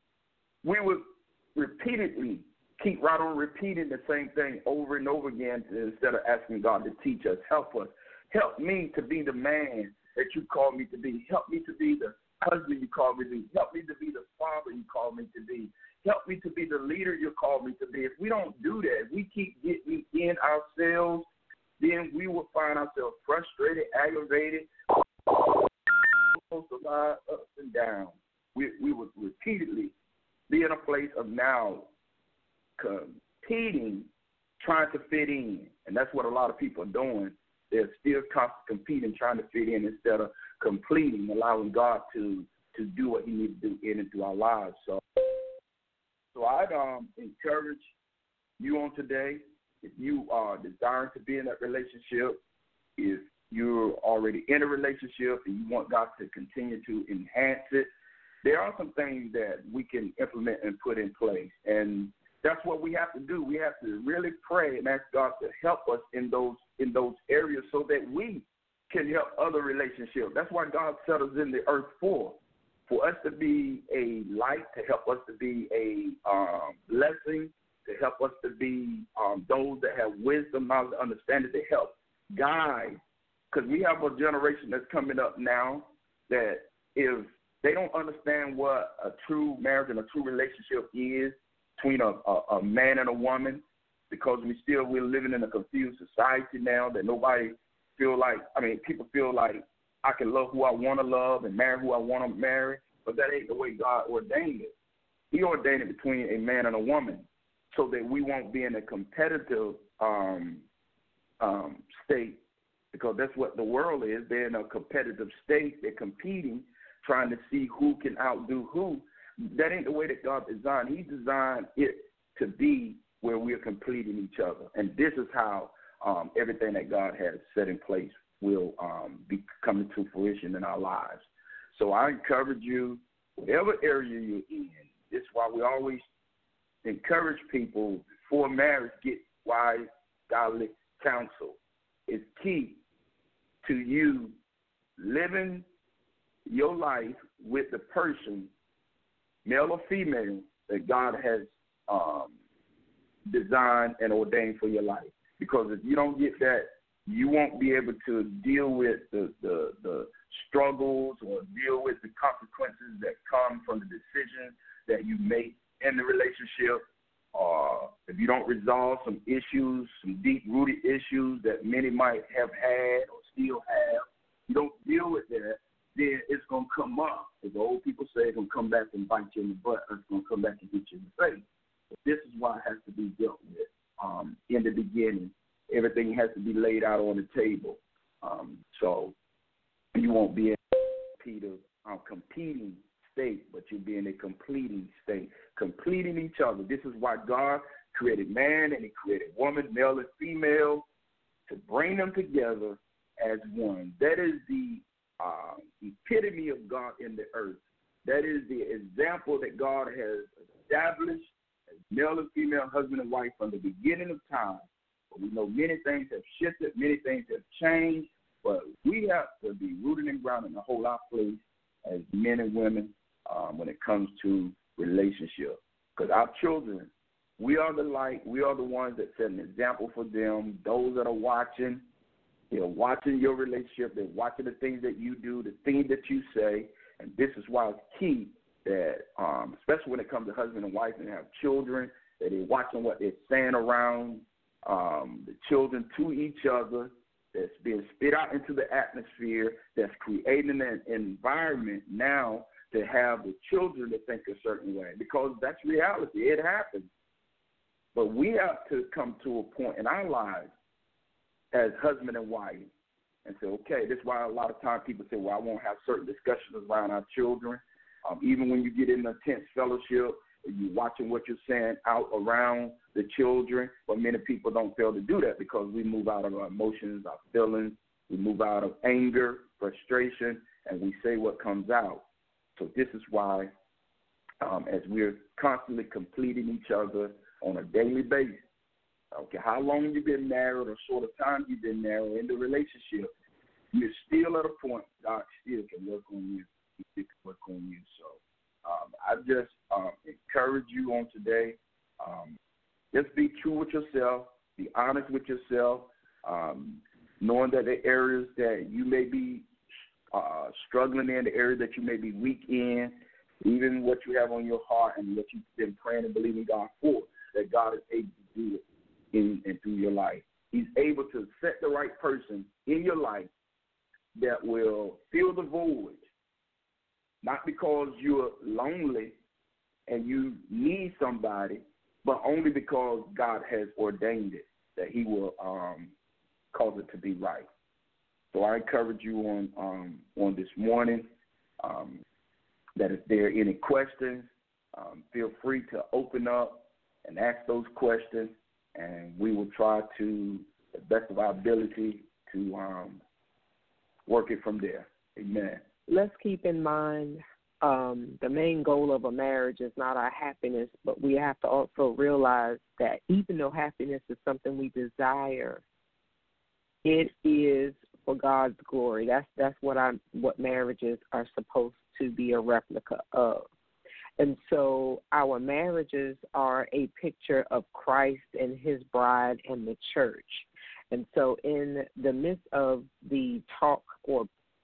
we would repeatedly keep right on repeating the same thing over and over again instead of asking God to teach us, help us. Help me to be the man that you call me to be. Help me to be the husband you call me to be. Help me to be the father you call me to be. Help me to be the leader you call me to be. If we don't do that, if we keep getting in ourselves, then we will find ourselves frustrated, aggravated, supposed to lie up and down. We, we would repeatedly be in a place of now competing, trying to fit in. And that's what a lot of people are doing. They're still constantly competing, trying to fit in instead of completing, allowing God to, to do what he needs to do in and through our lives. So, so I'd um, encourage you on today, if you are desiring to be in that relationship, if you're already in a relationship and you want God to continue to enhance it, there are some things that we can implement and put in place. And that's what we have to do. We have to really pray and ask God to help us in those in those areas so that we can help other relationships. That's why God set us in the earth for, for us to be a light, to help us to be a um, blessing, to help us to be um, those that have wisdom, knowledge, understanding, to help guide. Because we have a generation that's coming up now that if they don't understand what a true marriage and a true relationship is between a, a, a man and a woman, because we still, we're living in a confused society now that nobody feel like, I mean, people feel like I can love who I want to love and marry who I want to marry, but that ain't the way God ordained it. He ordained it between a man and a woman so that we won't be in a competitive um, um, state, because that's what the world is. They're in a competitive state. They're competing, trying to see who can outdo who. That ain't the way that God designed. He designed it to be where we're completing each other. And this is how um, everything that God has set in place will um, be coming to fruition in our lives. So I encourage you, whatever area you're in, this is why we always encourage people before marriage, get wise, godly counsel. It's key to you living your life with the person, male or female, that God has um, designed and ordained for your life. Because if you don't get that, you won't be able to deal with the, the, the struggles or deal with the consequences that come from the decisions that you make in the relationship. Or if you don't resolve some issues, some deep-rooted issues that many might have had or still have, you don't deal with that, then it's going to come up. As the old people say, it's going to come back and bite you in the butt, or it's going to come back and hit you in the face. But this is why it has to be dealt with um, in the beginning. Everything has to be laid out on the table. Um, so you won't be in a um, competing state, but you'll be in a completing state, completing each other. This is why God created man and he created woman, male and female, to bring them together as one. That is the uh, epitome of God in the earth. That is the example that God has established as male and female, husband and wife from the beginning of time. But we know many things have shifted, many things have changed, but we have to be rooted and grounded and hold our place as men and women um, when it comes to relationship. Because our children, we are the light. We are the ones that set an example for them. Those that are watching, they're watching your relationship. They're watching the things that you do, the things that you say. And this is why it's key that, um, especially when it comes to husband and wife and have children, that they're watching what they're saying around um, the children to each other, that's being spit out into the atmosphere, that's creating an environment now to have the children to think a certain way, because that's reality. It happens. But we have to come to a point in our lives as husband and wife and say, okay, this is why a lot of times people say, well, I won't have certain discussions around our children. Um, even when you get in a tense fellowship, you're watching what you're saying out around the children, but many people don't fail to do that because we move out of our emotions, our feelings, we move out of anger, frustration, and we say what comes out. So this is why um, as we're constantly completing each other on a daily basis, okay, how long you've been married or sort of time you've been married in the relationship, you're still at a point God still can work on you. He still can work on you. So um, I just um, encourage you on today, um, just be true with yourself, be honest with yourself, um, knowing that the areas that you may be uh, struggling in, the areas that you may be weak in, even what you have on your heart and what you've been praying and believing God for, that God is able to do it in and through your life. He's able to set the right person in your life that will fill the void, not because you're lonely and you need somebody, but only because God has ordained it, that he will um, cause it to be right. So I encourage you on um, on this morning um, that if there are any questions, um, feel free to open up and ask those questions, and we will try to, the best of our ability, to um, work it from there. Amen. Let's keep in mind um, the main goal of a marriage is not our happiness, but we have to also realize that even though happiness is something we desire, it is for God's glory. That's that's what I what marriages are supposed to be a replica of. And so our marriages are a picture of Christ and his bride and the church. And so in the midst of the talk or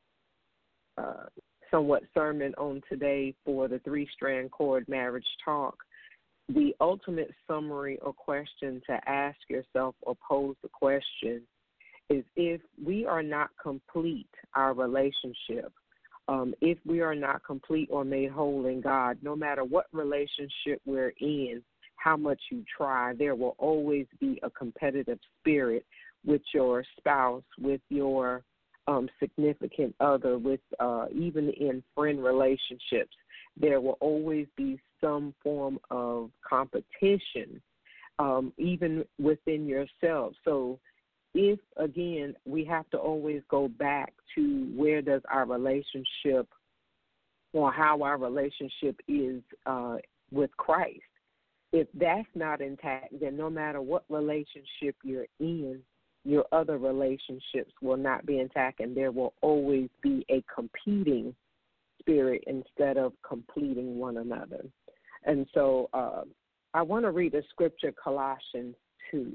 uh, somewhat sermon on today for the three-strand cord marriage talk, the ultimate summary or question to ask yourself or pose the question is, if we are not complete, our relationship, Um, if we are not complete or made whole in God, no matter what relationship we're in, how much you try, there will always be a competitive spirit with your spouse, with your um, significant other, with uh, even in friend relationships. There will always be some form of competition, um, even within yourself. So if, again, we have to always go back to where does our relationship or how our relationship is uh, with Christ. If that's not intact, then no matter what relationship you're in, your other relationships will not be intact, and there will always be a competing spirit instead of completing one another. And so uh, I want to read a scripture, Colossians two.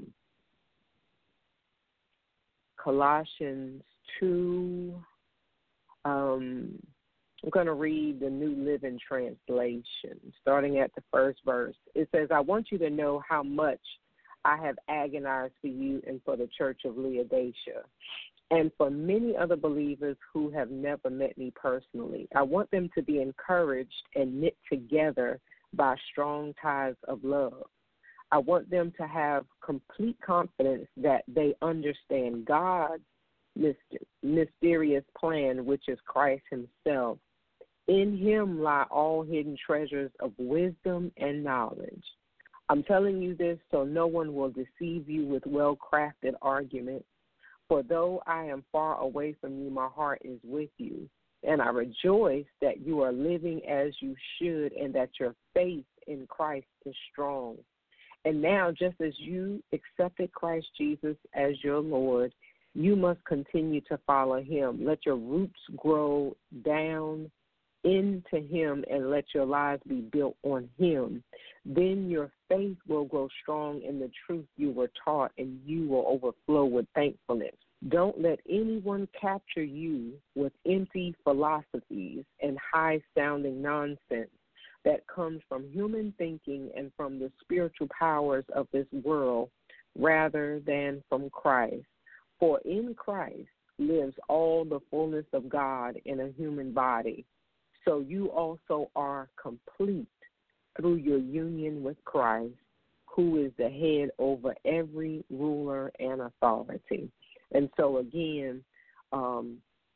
Colossians two, um, I'm going to read the New Living Translation, starting at the first verse. It says, I want you to know how much I have agonized for you and for the church of Laodicea, and for many other believers who have never met me personally. I want them to be encouraged and knit together by strong ties of love. I want them to have complete confidence that they understand God's mysterious plan, which is Christ himself. In him lie all hidden treasures of wisdom and knowledge. I'm telling you this so no one will deceive you with well-crafted arguments. For though I am far away from you, my heart is with you. And I rejoice that you are living as you should and that your faith in Christ is strong. And now, just as you accepted Christ Jesus as your Lord, you must continue to follow him. Let your roots grow down into him and let your lives be built on him. Then your faith will grow strong in the truth you were taught, and you will overflow with thankfulness. Don't let anyone capture you with empty philosophies and high-sounding nonsense that comes from human thinking and from the spiritual powers of this world rather than from Christ. For in Christ lives all the fullness of God in a human body. So you also are complete through your union with Christ, who is the head over every ruler and authority. And so, again, um,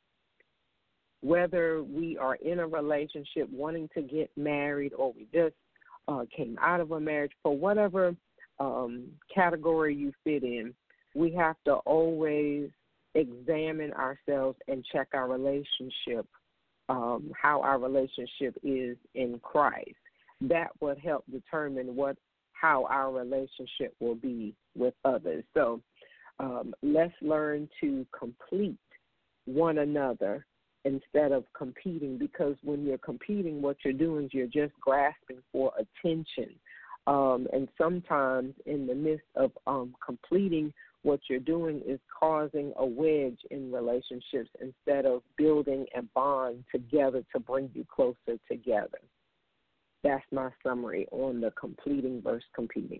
whether we are in a relationship wanting to get married or we just uh, came out of a marriage, for whatever um, category you fit in, we have to always examine ourselves and check our relationship, um, how our relationship is in Christ. That would help determine what how our relationship will be with others. So um, let's learn to complete one another instead of competing, because when you're competing, what you're doing is you're just grasping for attention. Um, and sometimes in the midst of um, completing, what you're doing is causing a wedge in relationships instead of building a bond together to bring you closer together. That's my summary on the completing versus competing.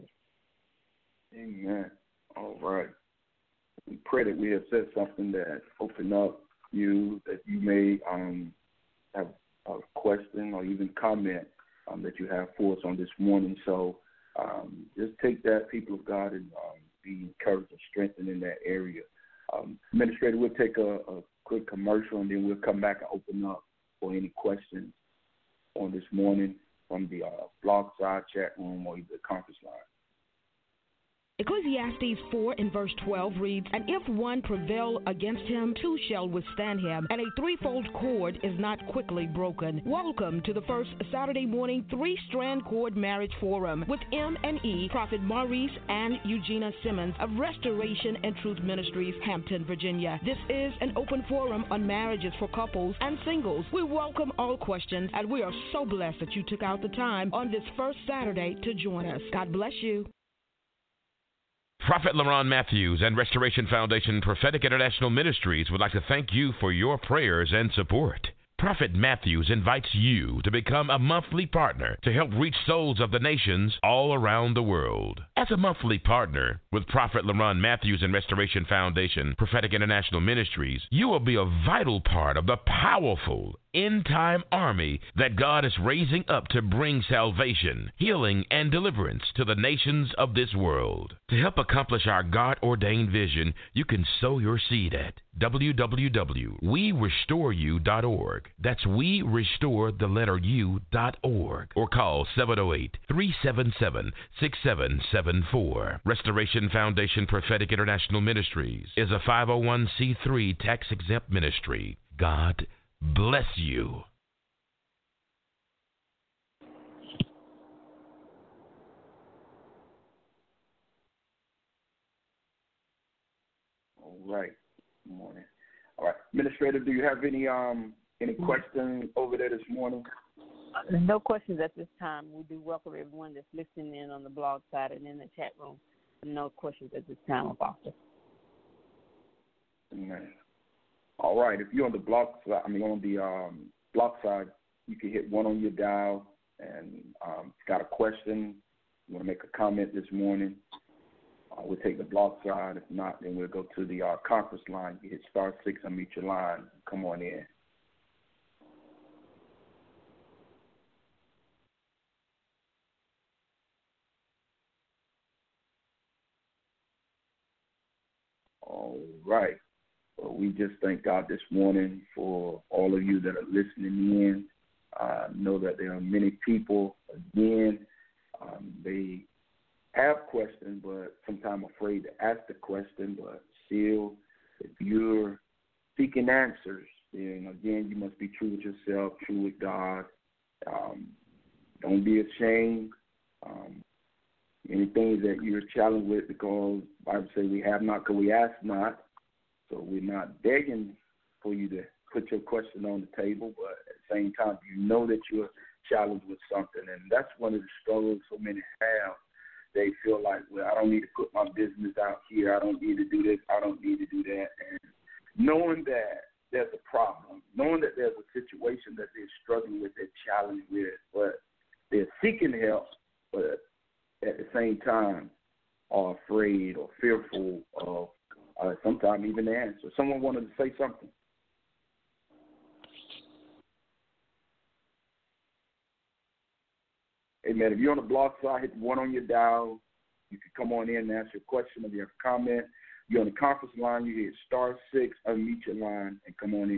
Amen. All right. We pray that we have said something that opened up you, that you may um, have a question or even comment um, that you have for us on this morning. So um, just take that, people of God, and um, be encouraged and strengthened in that area. Um, Administrator, we'll take a, a quick commercial, and then we'll come back and open up for any questions on this morning from the uh, blog side, chat room, or the conference line. Ecclesiastes four and verse twelve reads, "And if one prevail against him, two shall withstand him, and a threefold cord is not quickly broken." Welcome to the first Saturday morning three-strand cord marriage forum with M and E, Prophet Maurice and Eugenia Simmons of Restoration and Truth Ministries, Hampton, Virginia. This is an open forum on marriages for couples and singles. We welcome all questions, and we are so blessed that you took out the time on this first Saturday to join us. God bless you. Prophet LaRon Matthews and Restoration Foundation Prophetic International Ministries would like to thank you for your prayers and support. Prophet Matthews invites you to become a monthly partner to help reach souls of the nations all around the world. As a monthly partner with Prophet LaRon Matthews and Restoration Foundation Prophetic International Ministries, you will be a vital part of the powerful end-time army that God is raising up to bring salvation, healing, and deliverance to the nations of this world. To help accomplish our God-ordained vision, you can sow your seed at w w w dot we restore you dot org. That's we restore the letter u dot org, or call seven oh eight, three seven seven, six seven seven four. Restoration Foundation Prophetic International Ministries is a five oh one c three tax-exempt ministry. God bless you. All right. Good morning. All right, Administrator, do you have any um any questions over there this morning? No questions at this time. We do welcome everyone that's listening in on the blog side and in the chat room. No questions at this time, Apostle. Amen. All right. If you're on the block side, I mean on the um, block side, you can hit one on your dial. And um, if you got a question, you want to make a comment this morning, uh, we'll take the block side. If not, then we'll go to the uh, conference line. You hit star six, unmute your line. Come on in. All right. Well, we just thank God this morning for all of you that are listening in. I uh, know that there are many people, again, um, they have questions, but sometimes afraid to ask the question, but still If you're seeking answers, then again, you must be true with yourself, true with God. Um, don't be ashamed. Um, any things that you're challenged with, because the Bible says we have not because we ask not. So we're not begging for you to put your question on the table, but at the same time, you know that you're challenged with something. And that's one of the struggles so many have. They feel like, well, I don't need to put my business out here. I don't need to do this. I don't need to do that. And knowing that there's a problem, knowing that there's a situation that they're struggling with, they're challenged with, but they're seeking help, but at the same time are afraid or fearful of uh, sometimes even the answer. Someone wanted to say something? Amen. If you're on the blog side, hit the one on your dial. You can come on in and ask your question or you have a comment. You're on the conference line, you hit star six, unmute your line, and come on in.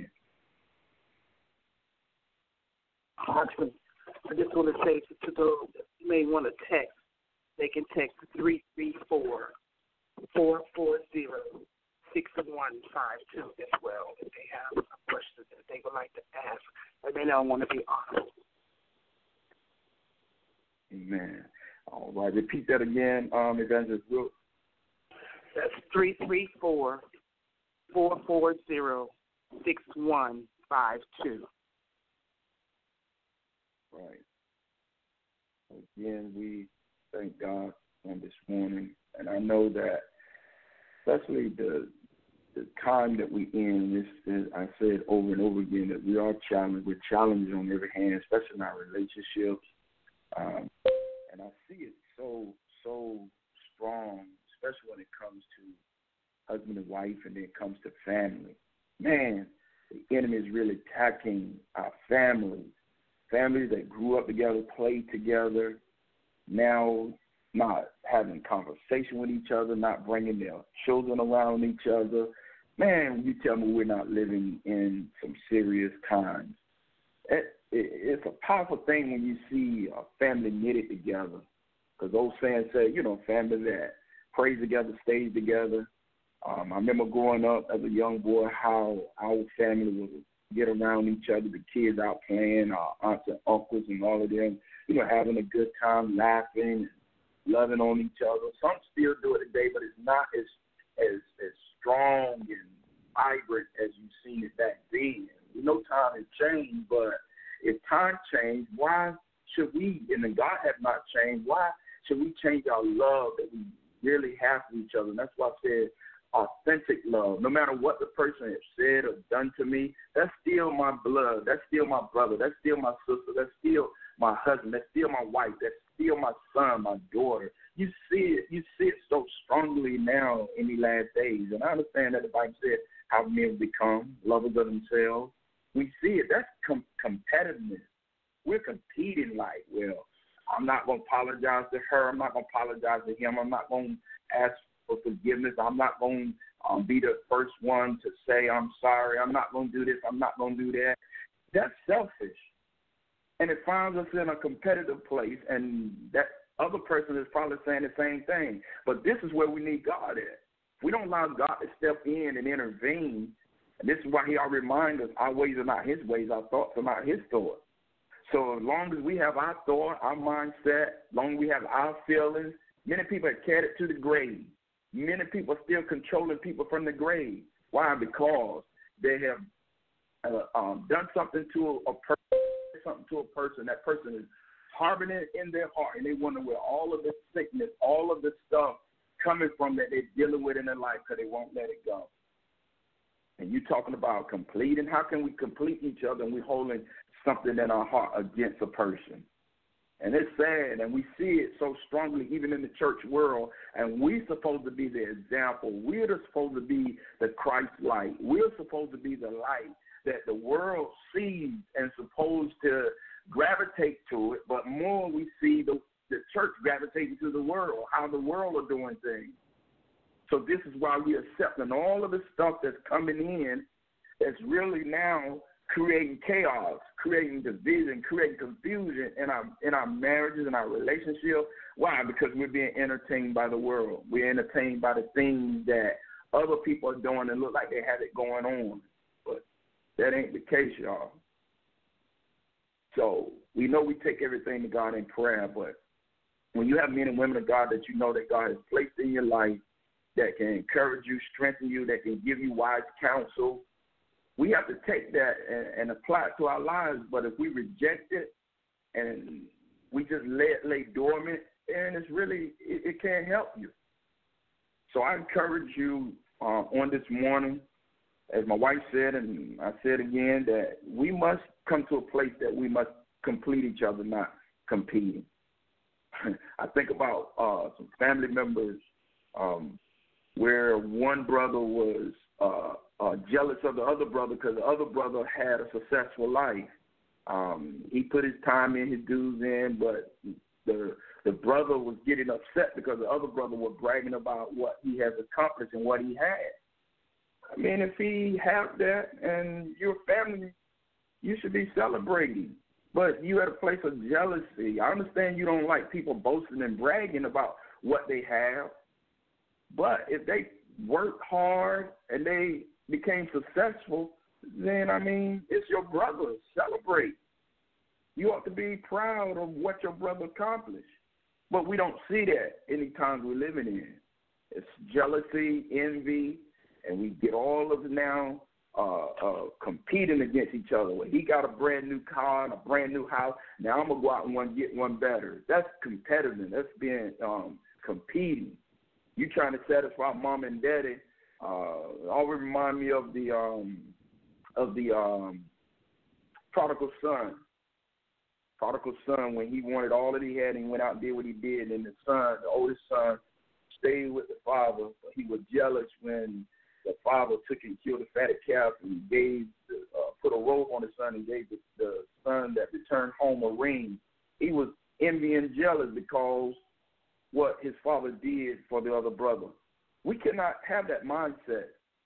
I just want to say to those that may want to text, they can text three three four, four four zero, six one five two as well if they have a question that they would like to ask or they don't want to be honest. Amen. All right, repeat that again, um, Evangelist Will. That's three three four, four four zero, six one five two. Right. Again, we thank God on this morning, and I know that especially the the time that we in, this is, I said over and over again that we are challenged. We're challenged on every hand, especially in our relationships. Um, and I see it so, so strong, especially when it comes to husband and wife and then it comes to family. Man, the enemy is really attacking our families, families that grew up together, played together, now not having conversation with each other, not bringing their children around each other. Man, you tell me we're not living in some serious times. It, it, it's a powerful thing when you see a family knitted together, because those sayings say, you know, family that prays together, stays together. Um, I remember growing up as a young boy how our family would get around each other, the kids out playing, our aunts and uncles and all of them, you know, having a good time, laughing, loving on each other. Some still do it today, but it's not as as as strong and vibrant as you've seen it back then. We know time has changed, but if time changed, why should we, and then God have not changed, why should we change our love that we really have for each other? And that's why I said authentic love. No matter what the person has said or done to me, that's still my blood. That's still my brother. That's still my sister. That's still my husband. That's still my wife. That's still my son, my daughter. You see it. You see it so strongly now in the last days. And I understand that the Bible said how men become lovers of themselves. We see it. That's com- competitiveness. We're competing like, well, I'm not going to apologize to her. I'm not going to apologize to him. I'm not going to ask for forgiveness. I'm not going to um, be the first one to say I'm sorry. I'm not going to do this. I'm not going to do that. That's selfish. And it finds us in a competitive place, and that other person is probably saying the same thing. But this is where we need God at. If we don't allow God to step in and intervene, and this is why he already reminds us our ways are not his ways, our thoughts are not his thoughts. So as long as we have our thought, our mindset, as long as we have our feelings, many people have carried it to the grave. Many people are still controlling people from the grave. Why? Because they have uh, um, done something to a, a person, something to a person. That person is harboring it in their heart, and they wonder where all of this sickness, all of this stuff coming from that they're dealing with in their life because they won't let it go. And you talking about completing. How can we complete each other and we're holding something in our heart against a person? And it's sad, and we see it so strongly even in the church world, and we're supposed to be the example. We're supposed to be the Christ light. We're supposed to be the light that the world sees and supposed to gravitate to it, but more we see the, the church gravitating to the world, how the world are doing things. So this is why we're accepting all of the stuff that's coming in that's really now creating chaos, creating division, creating confusion in our in our marriages and our relationships. Why? Because we're being entertained by the world. We're entertained by the things that other people are doing and look like they have it going on. But that ain't the case, y'all. So we know we take everything to God in prayer, but when you have men and women of God that you know that God has placed in your life that can encourage you, strengthen you, that can give you wise counsel, we have to take that and, and apply it to our lives. But if we reject it and we just let it lay dormant, then it's really, it, it can't help you. So I encourage you uh, on this morning, as my wife said, and I said again, that we must come to a place that we must complete each other, not competing. I think about uh, some family members um, where one brother was uh, uh, jealous of the other brother because the other brother had a successful life. Um, he put his time in, his dues in, but the the brother was getting upset because the other brother was bragging about what he has accomplished and what he had. I mean, if he had that and your family, you should be celebrating. But you at a place of jealousy. I understand you don't like people boasting and bragging about what they have. But if they worked hard and they became successful, then, I mean, it's your brother. Celebrate. You ought to be proud of what your brother accomplished. But we don't see that any times we're living in. It's jealousy, envy, and we get all of it now uh, uh, competing against each other. Well, he got a brand new car and a brand new house. Now I'm going to go out and one, get one better. That's competitive. That's being um, competing. You trying to satisfy mom and daddy. Uh, always remind me of the um, of the um, prodigal son. Prodigal son, when he wanted all that he had and he went out and did what he did, and the son, the oldest son, stayed with the father, but he was jealous when the father took and killed a fatted calf and gave, uh, put a robe on the son and gave the, the son that returned home a ring. He was envy and jealous because what his father did for the other brother. We cannot have that mindset.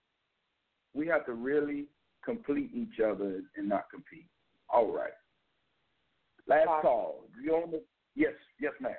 We have to really complete each other and not compete. All right. Last call. You on the, yes, yes, ma'am.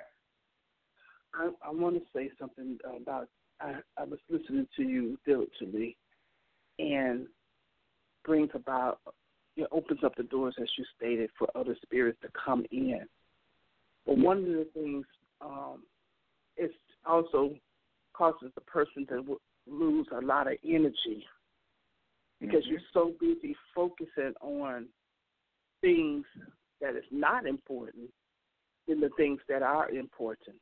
I, I want to say something about, I, I was listening to you diligently, and brings about, it opens up the doors, as you stated, for other spirits to come in. But one of the things, um, it also causes the person to w- lose a lot of energy because mm-hmm. you're so busy focusing on things that is not important than the things that are important.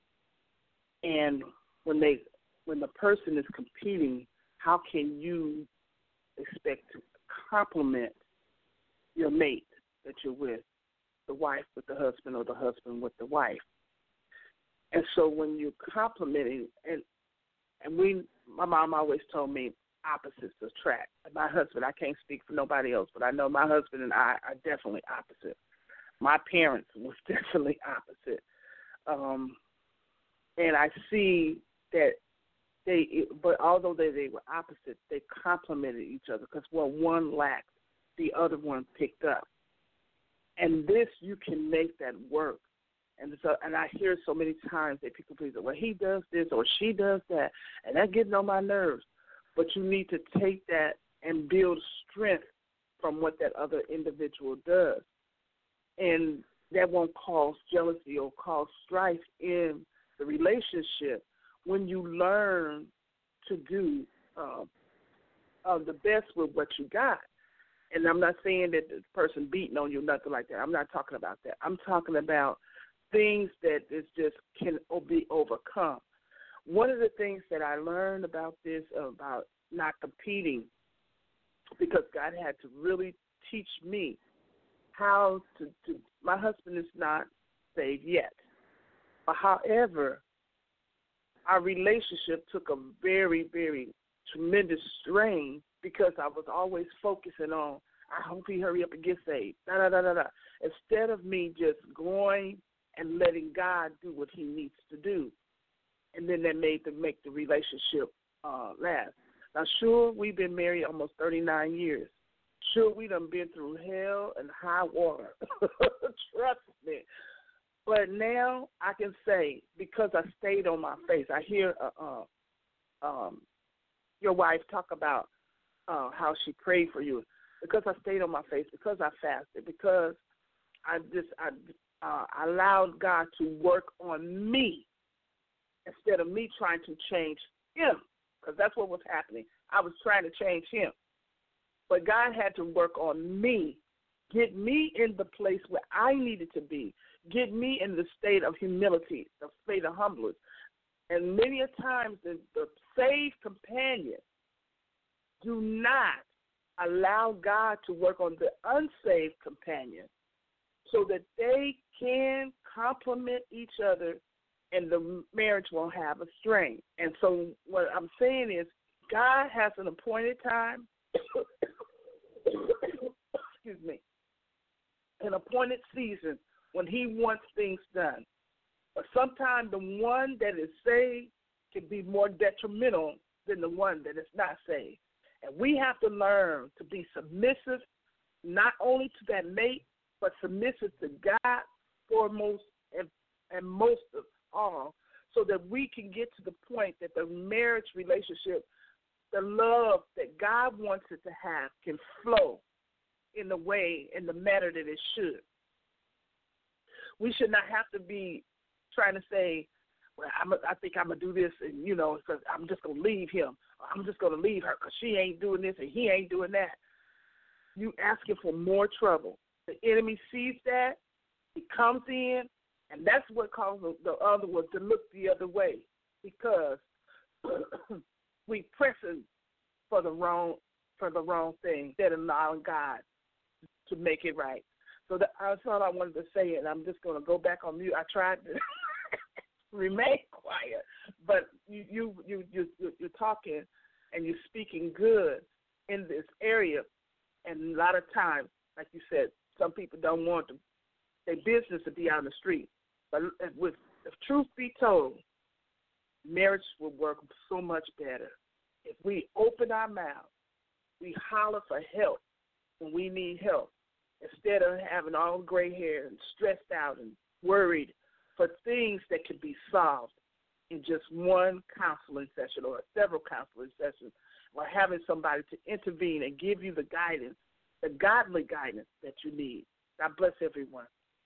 And when they, when the person is competing, how can you expect to compliment your mate that you're with, the wife with the husband or the husband with the wife? And so when you're complimenting, and and we, my mom always told me opposites attract. My husband, I can't speak for nobody else, but I know my husband and I are definitely opposite. My parents was definitely opposite. Um, and I see that they, but although they, they were opposite, they complemented each other because what one lacked, the other one picked up. And this, you can make that work. And so, and I hear so many times that people say, well, he does this or she does that, and that gets on my nerves. But you need to take that and build strength from what that other individual does. And that won't cause jealousy or cause strife in the relationship when you learn to do uh, uh, the best with what you got. And I'm not saying that the person beating on you, nothing like that. I'm not talking about that. I'm talking about things that is just can be overcome. One of the things that I learned about this, about not competing, because God had to really teach me how to, to my husband is not saved yet. But however, our relationship took a very, very tremendous strain because I was always focusing on, I hope he hurry up and get saved, da, da, da, da, da. Instead of me just going and letting God do what he needs to do. And then that made to make the relationship uh, last. Now, sure, we've been married almost thirty-nine years. Sure, we done been through hell and high water. Trust me. But now I can say, because I stayed on my face, I hear uh, uh, um, your wife talk about uh, how she prayed for you, because I stayed on my face, because I fasted, because I just I uh, allowed God to work on me instead of me trying to change him, because that's what was happening. I was trying to change him. But God had to work on me, get me in the place where I needed to be, get me in the state of humility, the state of humbleness. And many a times the, the saved companion do not allow God to work on the unsaved companion so that they can complement each other and the marriage won't have a strain. And so what I'm saying is God has an appointed time, excuse me, an appointed season when he wants things done. But sometimes the one that is saved can be more detrimental than the one that is not saved. And we have to learn to be submissive, not only to that mate, but submissive to God foremost and, and most of all, so that we can get to the point that the marriage relationship, the love that God wants it to have, can flow in the way, in the manner that it should. We should not have to be trying to say, well, I'm a, I think I'm going to do this, and, you know, because I'm just going to leave him. I'm just going to leave her because she ain't doing this and he ain't doing that. You asking for more trouble. The enemy sees that. He comes in, and that's what causes the other one to look the other way, because we pressing for the wrong for the wrong thing instead of allowing God to make it right. So that, that's all I wanted to say, and I'm just going to go back on mute. I tried to remain quiet, but you you you you you're talking and you're speaking good in this area, and a lot of times, like you said, some people don't want to, their business to be on the street. But with, if truth be told, marriage will work so much better if we open our mouth, we holler for help when we need help, instead of having all gray hair and stressed out and worried for things that can be solved in just one counseling session or several counseling sessions, or having somebody to intervene and give you the guidance, the godly guidance that you need. God bless everyone.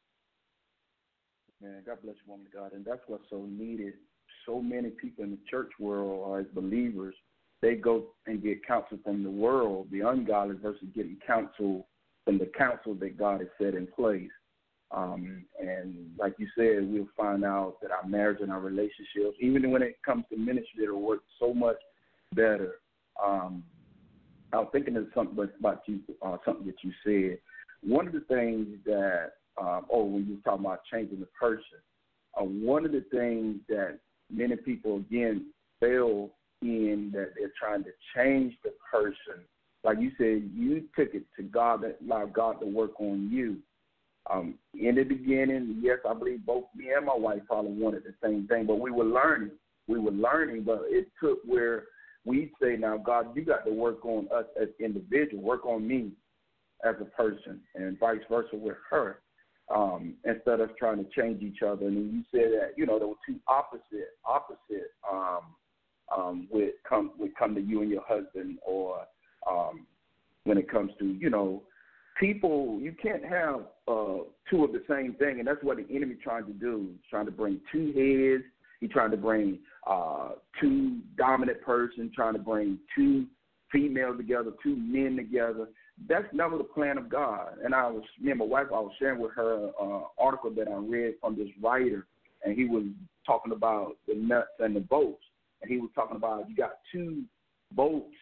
Man, God bless you, woman of God. And that's what's so needed. So many people in the church world or as believers, they go and get counsel from the world, the ungodly, versus getting counsel from the counsel that God has set in place. Um, and like you said, we'll find out that our marriage and our relationships, even when it comes to ministry, it'll work so much better. Um, I was thinking of something about you, uh, something that you said. One of the things that, um, oh, when you were talking about changing the person, uh, one of the things that many people, again, fail in, that they're trying to change the person. Like you said, you took it to God, that allowed God to work on you. Um, in the beginning, yes, I believe both me and my wife probably wanted the same thing, but we were learning. We were learning, but it took where we say, now, God, you got to work on us as individuals, work on me as a person, and vice versa with her, um, instead of trying to change each other. And you said that, you know, there were two opposite, opposite um, um, would come would come to you and your husband, or um, when it comes to, you know, people, you can't have uh, two of the same thing, and that's what the enemy trying to do. He's trying to bring two heads. He's trying to bring uh, two dominant persons, trying to bring two females together, two men together. That's never the plan of God. And I was, me and my wife, I was sharing with her an uh, article that I read from this writer, and he was talking about the nuts and the bolts. And he was talking about, you got two bolts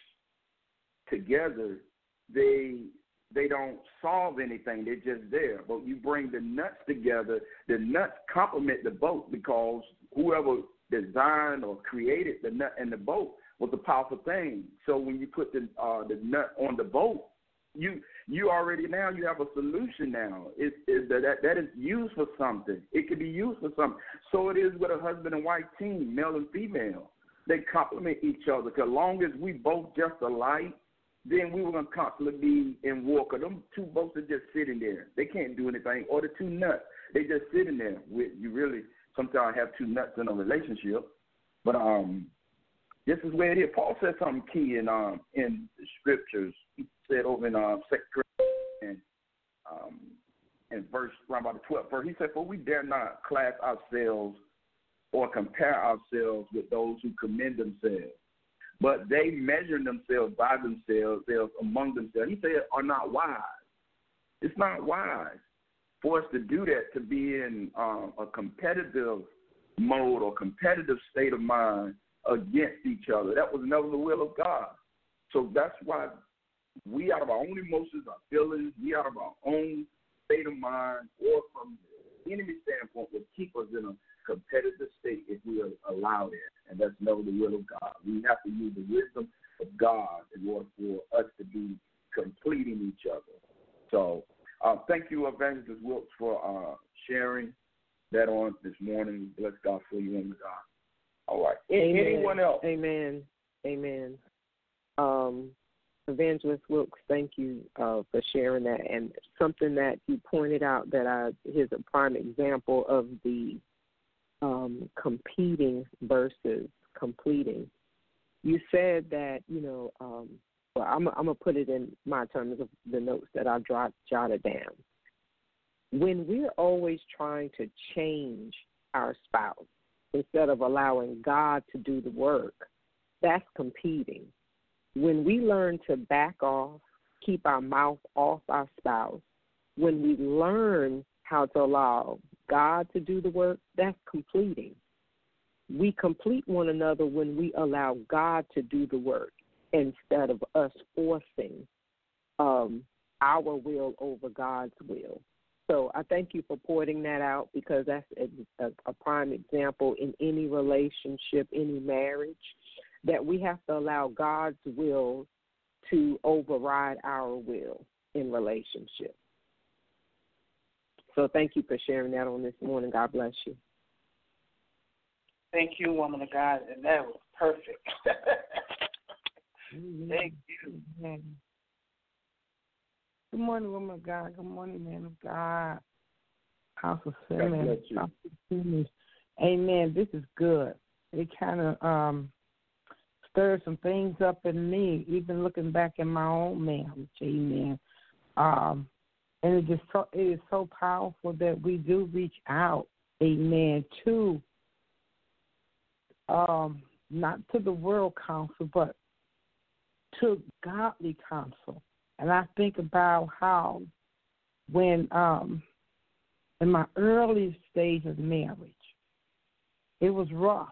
together, they they don't solve anything. They're just there. But you bring the nuts together, the nuts complement the bolt, because whoever designed or created the nut and the bolt was a powerful thing. So when you put the uh, the nut on the bolt, you you already now you have a solution now. It, it, that that is used for something. It can be used for something. So it is with a husband and wife team, male and female. They complement each other. Because as long as we both just alike, then we were going to constantly be in war. Because them two bolts are just sitting there. They can't do anything. Or the two nuts, they just sitting there. With, you really sometimes have two nuts in a relationship. But um, this is where it is. Paul said something key in um in the scriptures. He said over in um Second Corinthians um in verse around about the twelfth verse, he said, "For we dare not class ourselves or compare ourselves with those who commend themselves, but they measure themselves by themselves, themselves among themselves." He said, "Are not wise." It's not wise for us to do that, to be in um, a competitive mode or competitive state of mind against each other. That was never the will of God. So that's why we, out of our own emotions, our feelings, we out of our own state of mind, or from the enemy standpoint, will keep us in a competitive state if we allow that. And that's never the will of God. We have to use the wisdom of God in order for us to be completing each other. So uh, thank you, Evangelist Wilkes, for uh, sharing that on this morning. Bless God for you and God. All right. Amen. Anyone else? Amen. Amen. Um, Evangelist Wilkes, thank you uh, for sharing that. And something that you pointed out that I, here's a prime example of the um, competing versus completing. You said that, you know, um, well, I'm, I'm going to put it in my terms of the notes that I jot, jotted down. When we're always trying to change our spouse instead of allowing God to do the work, that's competing. When we learn to back off, keep our mouth off our spouse, when we learn how to allow God to do the work, that's completing. We complete one another when we allow God to do the work instead of us forcing um, our will over God's will. So I thank you for pointing that out, because that's a, a, a prime example in any relationship, any marriage, that we have to allow God's will to override our will in relationship. So thank you for sharing that on this morning. God bless you. Thank you, woman of God, and that was perfect. Thank you. Amen. Good morning, woman of God. Good morning, man of God. Apostle Simmons. Amen. This is good. It kind of um, stirred some things up in me, even looking back in my own marriage. Amen. Um, and it just so, it is so powerful that we do reach out, amen, to um, not to the world counsel, but to godly counsel. And I think about how when um, in my early stage of marriage, it was rough.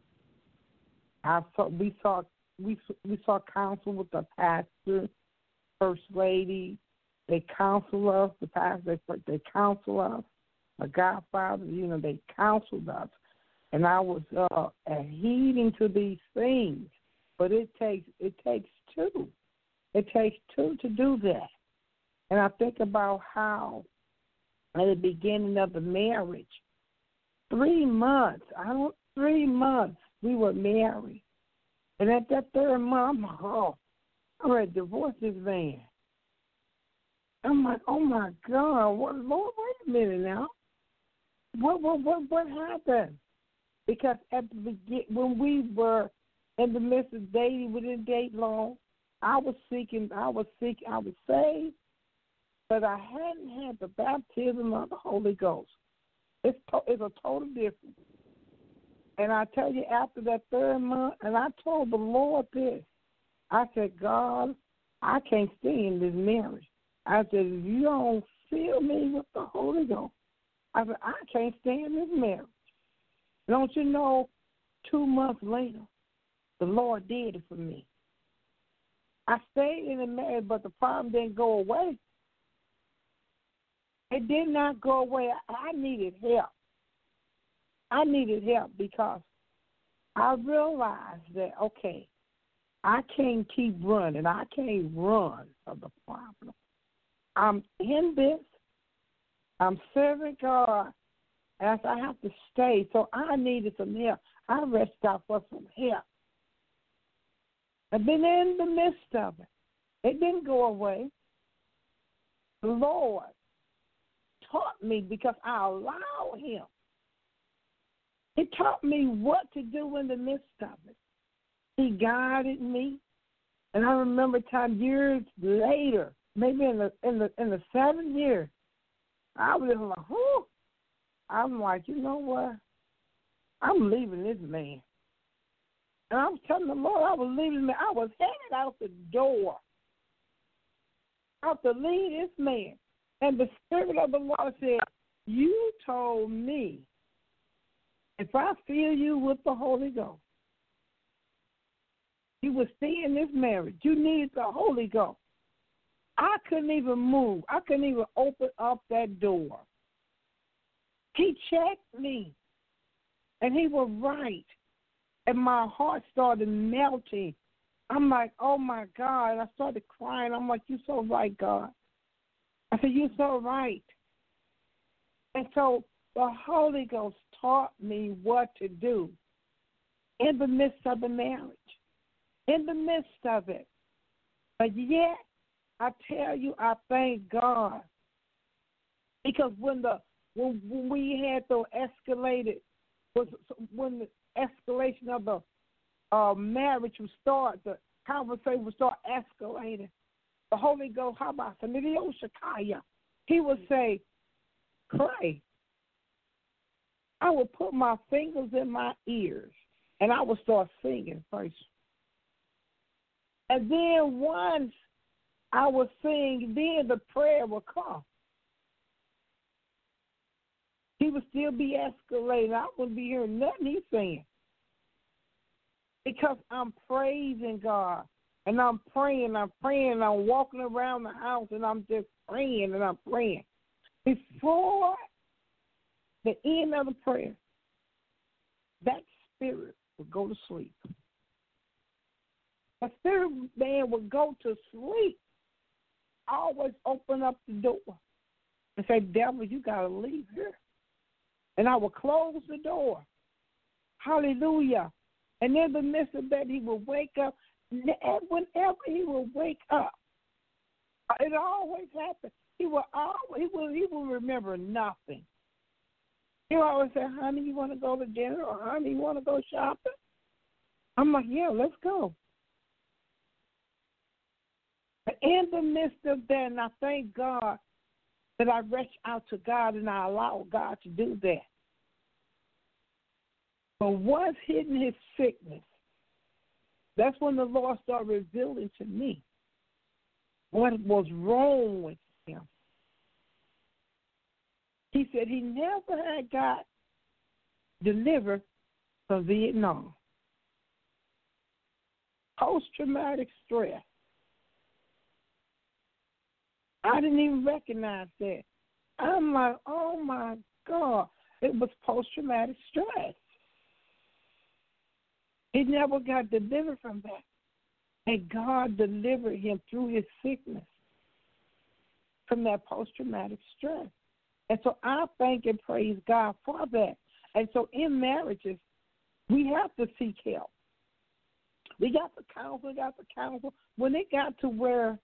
I saw, we saw we we saw counsel with the pastor, first lady. They counsel us. The pastor they they counsel us. My godfather, you know, they counseled us, and I was uh, adhering to these things. But it takes it takes two. It takes two to do that. And I think about how at the beginning of the marriage, three months, I don't, three months we were married. And at that third month, I'm like, oh, I'm ready to divorce this man. I'm like, oh my God, what, Lord, wait a minute now. What, what, what, what happened? Because at the begin, when we were in the midst of dating, we didn't date long. I was seeking, I was seeking, I was saved, but I hadn't had the baptism of the Holy Ghost. It's to, it's a total difference. And I tell you, after that third month, and I told the Lord this, I said, God, I can't stay in this marriage. I said, if you don't fill me with the Holy Ghost, I said, I can't stay in this marriage. Don't you know, two months later, the Lord did it for me. I stayed in the marriage, but the problem didn't go away. It did not go away. I needed help. I needed help because I realized that, okay, I can't keep running. I can't run from the problem. I'm in this. I'm serving God, and I have to stay. So I needed some help. I reached out for some help. I've been in the midst of it. It didn't go away. The Lord taught me because I allowed him. He taught me what to do in the midst of it. He guided me. And I remember time years later, maybe in the in the in the seventh year, I was like, whoo. I'm like, you know what? I'm leaving this man. And I was telling the Lord I was leaving him. I was headed out the door. Out to leave this man. And the Spirit of the Lord said, you told me if I fill you with the Holy Ghost, you would stay in this marriage. You need the Holy Ghost. I couldn't even move. I couldn't even open up that door. He checked me, and he was right. And my heart started melting. I'm like, oh, my God. And I started crying. I'm like, you're so right, God. I said, you're so right. And so the Holy Ghost taught me what to do in the midst of the marriage, in the midst of it. But yet, I tell you, I thank God. Because when the when, when we had the escalated, was when the escalation of the uh, marriage would start, the conversation would start escalating. The Holy Ghost, how about Shakaya? He would say, pray. I would put my fingers in my ears, and I would start singing first. And then once I would sing, then the prayer would come. He would still be escalating. I wouldn't be hearing nothing he's saying. Because I'm praising God. And I'm praying, I'm praying, and I'm walking around the house, and I'm just praying, and I'm praying. Before the end of the prayer, that spirit would go to sleep. The spirit man would go to sleep. Always open up the door and say, devil, you got to leave here. And I would close the door. Hallelujah. And in the midst of that, he would wake up. Whenever he would wake up, it always happens. He will always he will he will remember nothing. He will always say, honey, you want to go to dinner, or honey, you want to go shopping? I'm like, yeah, let's go. But in the midst of that, and I thank God that I reach out to God and I allow God to do that. But once hitting his sickness, that's when the Lord started revealing to me what was wrong with him. He said he never had got delivered from Vietnam. Post-traumatic stress. I didn't even recognize that. I'm like, oh, my God. It was post-traumatic stress. He never got delivered from that. And God delivered him through his sickness from that post-traumatic stress. And so I thank and praise God for that. And so in marriages, we have to seek help. We got the counsel, we got the counsel. When it got to where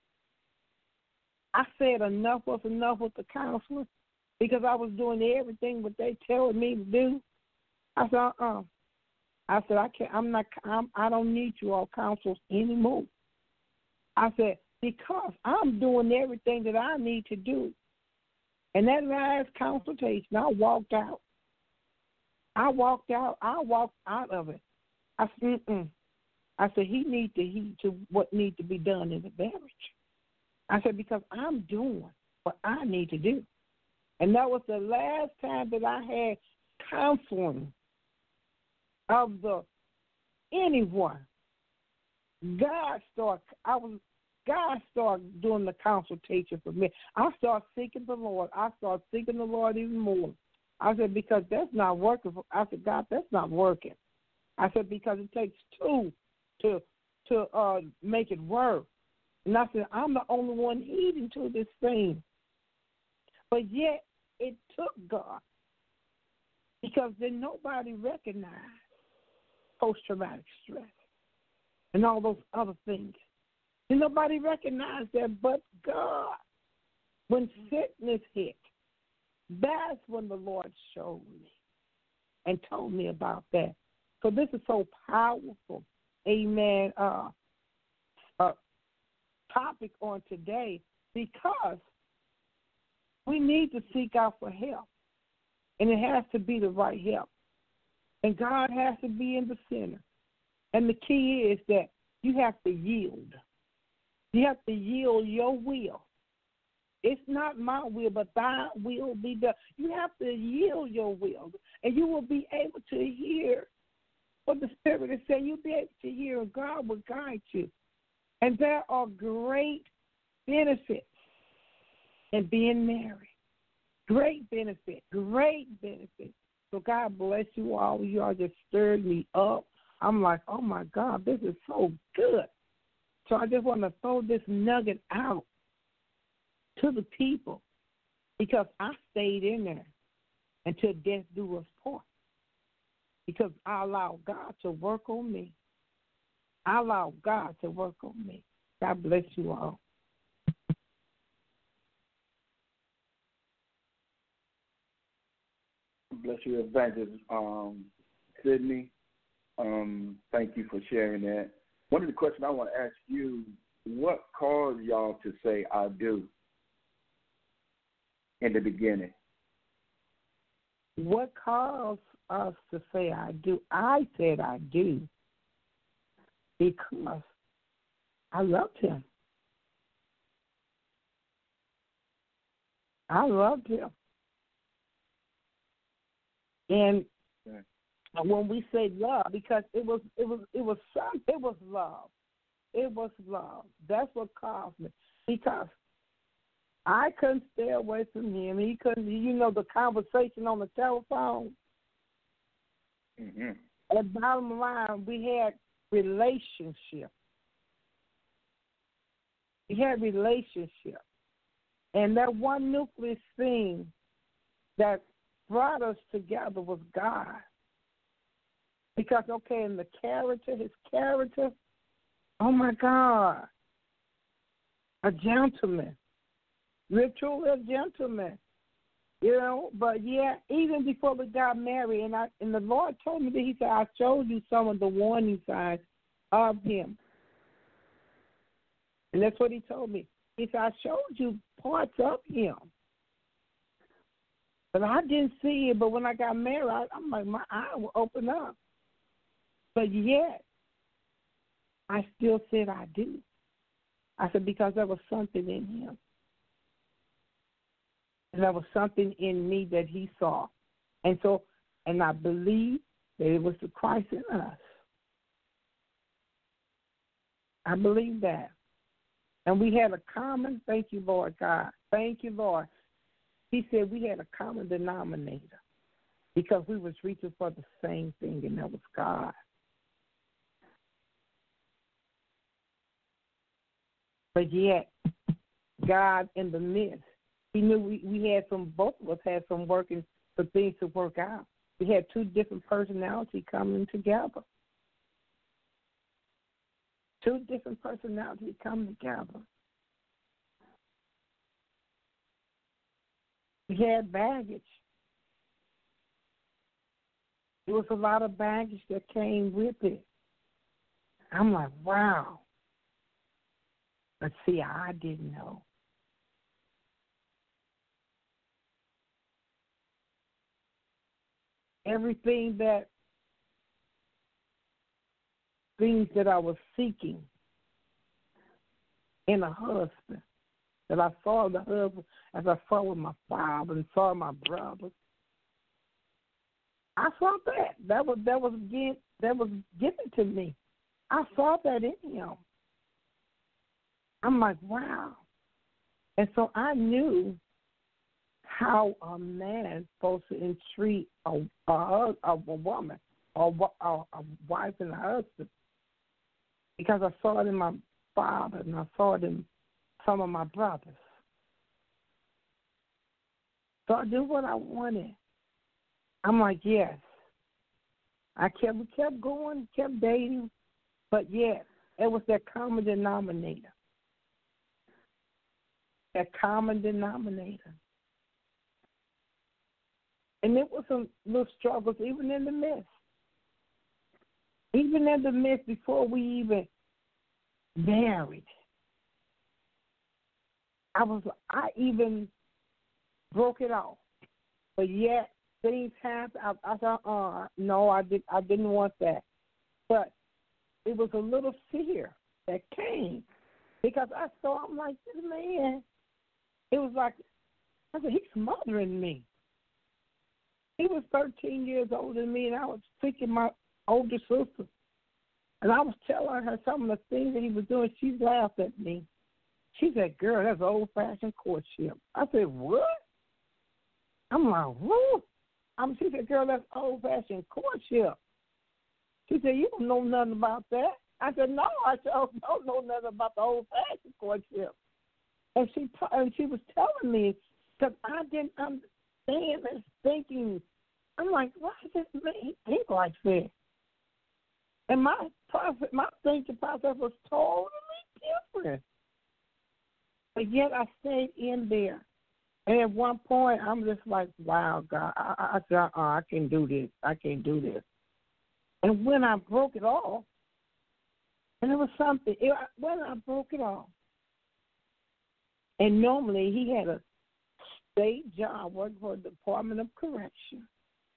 I said enough was enough with the counselor because I was doing everything what they telling me to do, I said, uh-uh. I said, I can't, I'm not, I'm, I don't need you all counsels anymore. I said, because I'm doing everything that I need to do. And that last consultation, I walked out. I walked out. I walked out of it. I said, mm-mm. I said, he needs to heed to what needs to be done in the marriage. I said, because I'm doing what I need to do. And that was the last time that I had counseling of the anyone. God started, I was, God started doing the consultation for me. I started seeking the Lord. I started seeking the Lord even more. I said, because that's not working. For, I said, God, that's not working. I said, because it takes two to to uh, make it work. And I said, I'm the only one heeding to this thing. But yet, it took God. Because then nobody recognized post-traumatic stress and all those other things. And nobody recognized that but God. When sickness hit, that's when the Lord showed me and told me about that. So this is so powerful. amen, uh, uh, topic on today because we need to seek out for help, and it has to be the right help. And God has to be in the center. And the key is that you have to yield. You have to yield your will. It's not my will, but thy will be done. You have to yield your will, and you will be able to hear what the Spirit is saying. You'll be able to hear, and God will guide you. And there are great benefits in being married. Great benefit, great benefit. So God bless you all. You all just stirred me up. I'm like, oh, my God, this is so good. So I just want to throw this nugget out to the people because I stayed in there until death do us part because I allowed God to work on me. I allowed God to work on me. God bless you all. Bless you, Evangelist um, Sydney. Um, thank you for sharing that. One of the questions I want to ask you, what caused y'all to say I do in the beginning? What caused us to say I do? I said I do because I loved him. I loved him. And when we say love, because it was it was it was some it was love. It was love. That's what caused me. Because I couldn't stay away from him. He couldn't, you know, the conversation on the telephone. Mm-hmm. At bottom line, we had relationship. We had relationship. And that one nucleus thing that brought us together was God. Because, okay, in the character, his character, oh, my God, a gentleman. We're truly a gentleman, you know. But, yeah, even before we got married, and I and the Lord told me that he said, I showed you some of the warning signs of him. And that's what he told me. He said, I showed you parts of him. But I didn't see it. But when I got married, I, I'm like, my eye will open up. But yet, I still said I do. I said, because there was something in him. And there was something in me that he saw. And so, and I believe that it was the Christ in us. I believe that. And we had a common, thank you, Lord God. Thank you, Lord. He said we had a common denominator because we was reaching for the same thing, and that was God. But yet, God in the midst, he knew we, we had some, both of us had some working for things to work out. We had two different personalities coming together. Two different personalities coming together. We had baggage. There was a lot of baggage that came with it. I'm like, wow. But see, I didn't know. Everything that, things that I was seeking in a husband, that I saw the husband as I saw with my father and saw my brothers. I saw that. That was that was given that was given to me. I saw that in him. I'm like, wow. And so I knew how a man is supposed to entreat a, a, a woman, or a, a wife and a husband, because I saw it in my father and I saw it in some of my brothers. So I did what I wanted. I'm like, yes. I kept we kept going, kept dating, but yet it was that common denominator. That common denominator. And it was some little struggles even in the midst. even in the midst, before we even married, I was, I even broke it off. But yet, things happened. I, I thought, uh, no, I did, I didn't want that. But it was a little fear that came because I saw, I'm like, this man, it was like, I said, he's smothering me. He was thirteen years older than me, and I was picking my older sister. And I was telling her some of the things that he was doing. She laughed at me. She said, girl, that's old-fashioned courtship. I said, what? I'm like, whoa. I'm, she said, girl, that's old-fashioned courtship. She said, you don't know nothing about that. I said, no, I don't know nothing about the old-fashioned courtship. And she and she was telling me, because I didn't understand this thinking. I'm like, why does this man think like that? And my process, my thinking process was totally different. But yet I stayed in there. And at one point, I'm just like, wow, God, I, I, I said, uh-uh, I can't do this. I can't do this. And when I broke it off, and it was something, it, when I broke it off, and normally he had a state job working for the Department of Correction.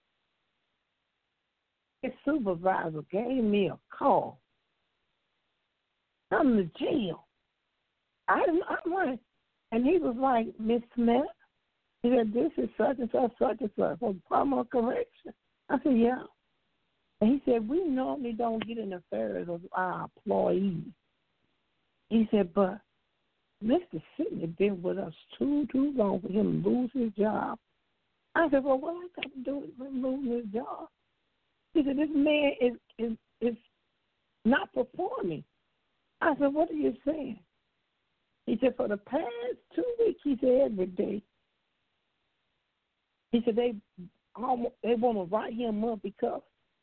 His supervisor gave me a call. I'm in the jail. I, I'm like, and he was like, Miss Smith, he said, this is such and such, such and such, for the Department of Correction. I said, yeah. And he said, we normally don't get in the affairs of our employees. He said, but Mister Sidney been with us too, too long for him to lose his job. I said, well, what I got to do with him losing his job? He said, this man is, is, is not performing. I said, what are you saying? He said, for the past two weeks, he said, every day. He said, they almost, they want to write him up because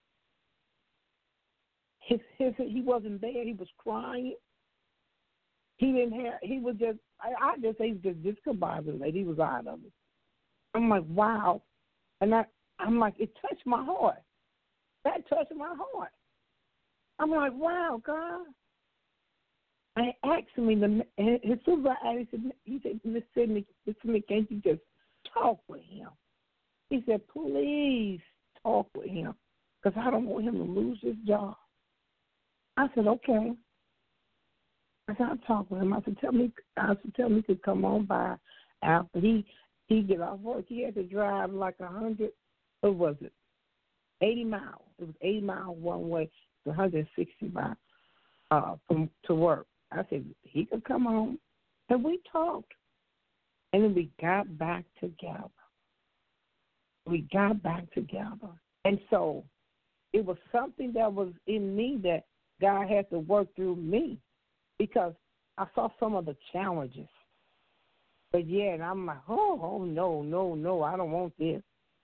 his, his, he wasn't there. He was crying. He didn't have, he was just, I, I just say he was just discombobulated. He was out of it. I'm like, wow. And I, I'm like, it touched my heart. That touched my heart. I'm like, wow, God. I asked him, and his supervisor, he said, he said, Miss Sidney, Miss Sidney, can't you just talk with him? He said, please talk with him, because I don't want him to lose his job. I said, okay. I said, I'll talk with him. I said, tell me, I said, tell me to come on by after he he get off work. He had to drive like a hundred, what was it, eighty miles. It was eighty miles one way, one hundred sixty miles uh, from to work. I said, he could come home. And we talked. And then we got back together. We got back together. And so it was something that was in me that God had to work through me, because I saw some of the challenges. But, yeah, and I'm like, oh, oh, no, no, no, I don't want this.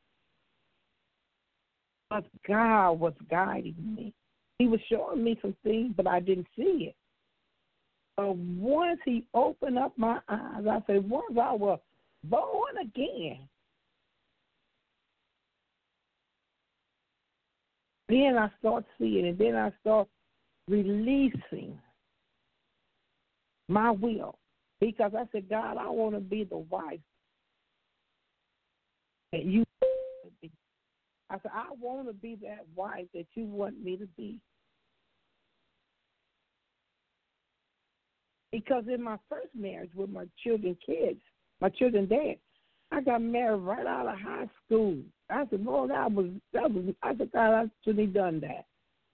But God was guiding me. He was showing me some things, but I didn't see it. But once he opened up my eyes, I said, once I was born again, then I start seeing, and then I start releasing my will. Because I said, God, I want to be the wife that you want to be. I said, I want to be that wife that you want me to be. Because in my first marriage with my children kids, my children dad, I got married right out of high school. I said, Lord, that was, that was, I said, God, I shouldn't have done that.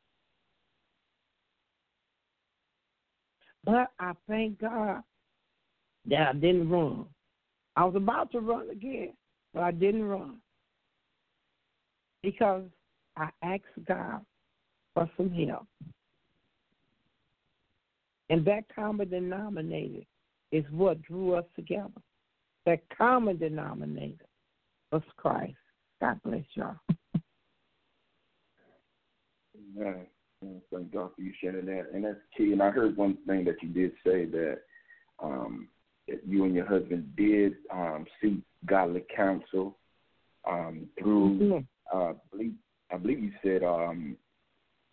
But I thank God that I didn't run. I was about to run again, but I didn't run. Because I asked God for some help. And that common denominator is what drew us together. That common denominator was Christ. God bless y'all. Amen. Thank God for you sharing that. And that's key. And I heard one thing that you did say, that um, that you and your husband did um, seek godly counsel um, through, mm-hmm. uh, I, believe, I believe you said um,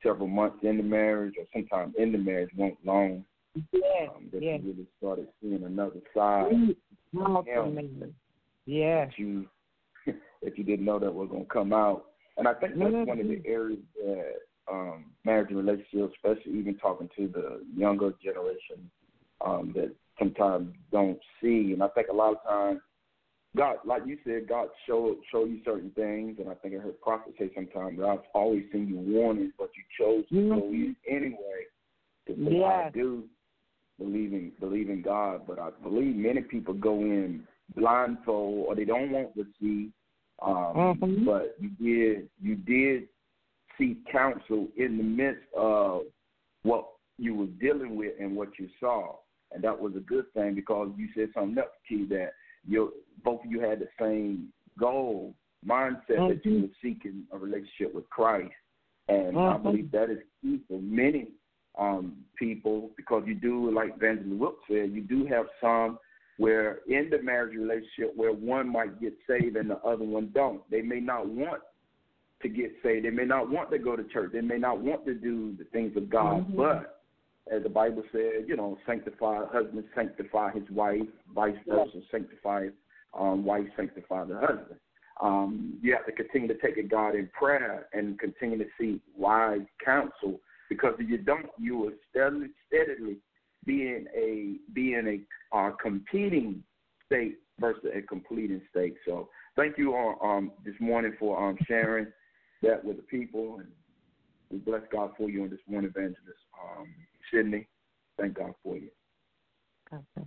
several months in the marriage or sometime in the marriage, won't long, yes, um, that yes. you really started seeing another side of him yes. that you, if you didn't know that was going to come out. And I think that's mm-hmm. one of the areas that um, marriage and relationships, especially even talking to the younger generation, um, that sometimes don't see. And I think a lot of times, God, like you said, God show show you certain things, and I think I heard prophets say sometimes, I've always seen you warnings, but you chose to mm-hmm. go in anyway to say, yes. I do believe in, believe in God, but I believe many people go in blindfold or they don't want to see, um, mm-hmm. but you did, you did seek counsel in the midst of what you were dealing with and what you saw, and that was a good thing because you said something else, Key, that you both of you had the same goal, mindset mm-hmm. that you were seeking a relationship with Christ. And mm-hmm. I believe that is key for many um, people because you do, like Evangelist Wilkes said, you do have some where in the marriage relationship where one might get saved and the other one don't. They may not want to get saved. They may not want to go to church. They may not want to do the things of God, mm-hmm. but as the Bible says, you know, sanctify husband, sanctify his wife, vice versa, sanctify um, wife, sanctify the husband. Um, you have to continue to take it God in prayer and continue to seek wise counsel because if you don't, you will steadily, steadily be in a be in a uh, competing state versus a completing state. So thank you uh, um, this morning for um, sharing that with the people, and we bless God for you on this morning, Evangelist um, Sydney. Thank God for you. Okay.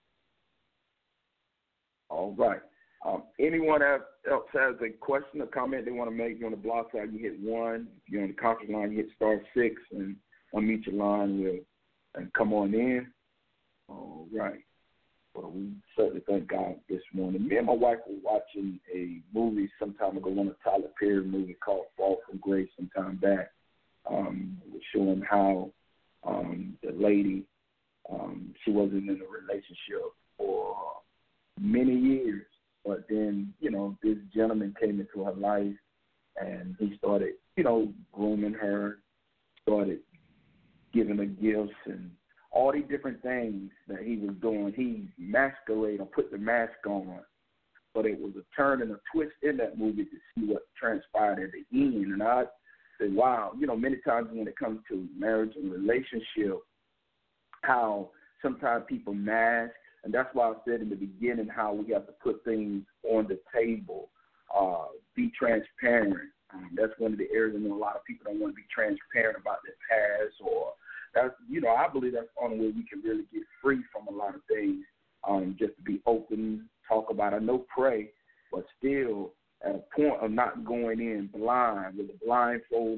All right. Um, anyone else has a question or comment they want to make? If you're on the blog side, you hit one. If you're on the conference line, you hit star six and unmute your line with, and come on in. All right. Well, we certainly thank God this morning. Me and my wife were watching a movie some time ago, one of Tyler Perry movie called Fall from Grace some time back. Um, it was showing how um, the lady, um, she wasn't in a relationship for many years. But then, you know, this gentleman came into her life, and he started, you know, grooming her, started giving her gifts and all these different things that he was doing. He masqueraded or put the mask on. But it was a turn and a twist in that movie to see what transpired at the end. And I said, wow, you know, many times when it comes to marriage and relationship, how sometimes people mask. And that's why I said in the beginning how we have to put things on the table, uh, be transparent. Um, that's one of the areas I know a lot of people don't want to be transparent about their past, or that's, you know, I believe that's the only way we can really get free from a lot of things, um, just to be open, talk about it. I know pray, but still at a point of not going in blind with a blindfold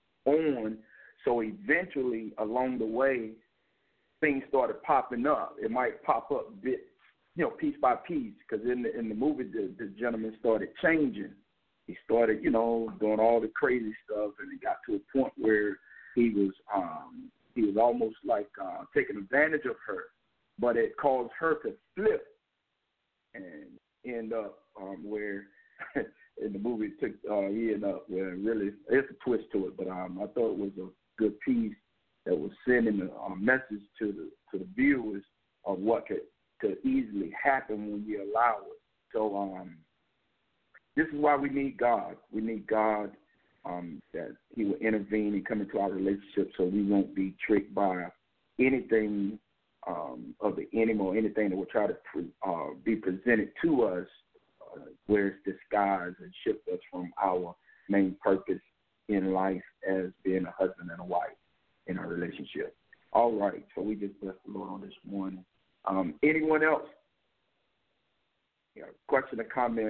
on, so eventually along the way, things started popping up. It might pop up bit, you know, piece by piece, because in the in the movie, the, the gentleman started changing. He started, you know, doing all the crazy stuff, and it got to a point where he was um, he was almost like uh, taking advantage of her, but it caused her to flip and end up um, where in the movie it took uh, he ended up where really it's a twist to it, but um, I thought it was a good piece that was sending a, a message to the to the viewers of what could, could easily happen when you allow it. So um, this is why we need God. We need God um, that he will intervene and come into our relationship so we won't be tricked by anything um, of the enemy or anything that will try to pre- uh, be presented to us uh, where it's disguised and shift us from our main purpose in life as being a husband and a wife in our relationship. All right, so we just bless the Lord on this morning. Um, anyone else? Yeah, question or comment?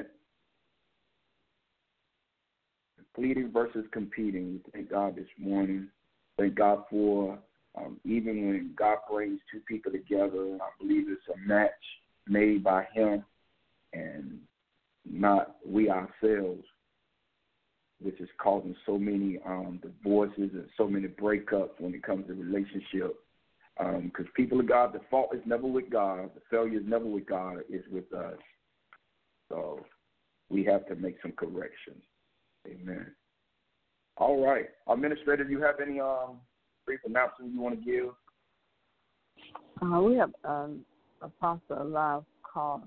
Completing versus competing. We thank God this morning. Thank God for um, even when God brings two people together, I believe it's a match made by him and not we ourselves, which is causing so many um, divorces and so many breakups when it comes to relationship. Because um, people of God, the fault is never with God. The failure is never with God. It's with us. So we have to make some corrections. Amen. All right. Administrator, do you have any um, brief announcements you want to give? Uh, we have um, Apostle Live call.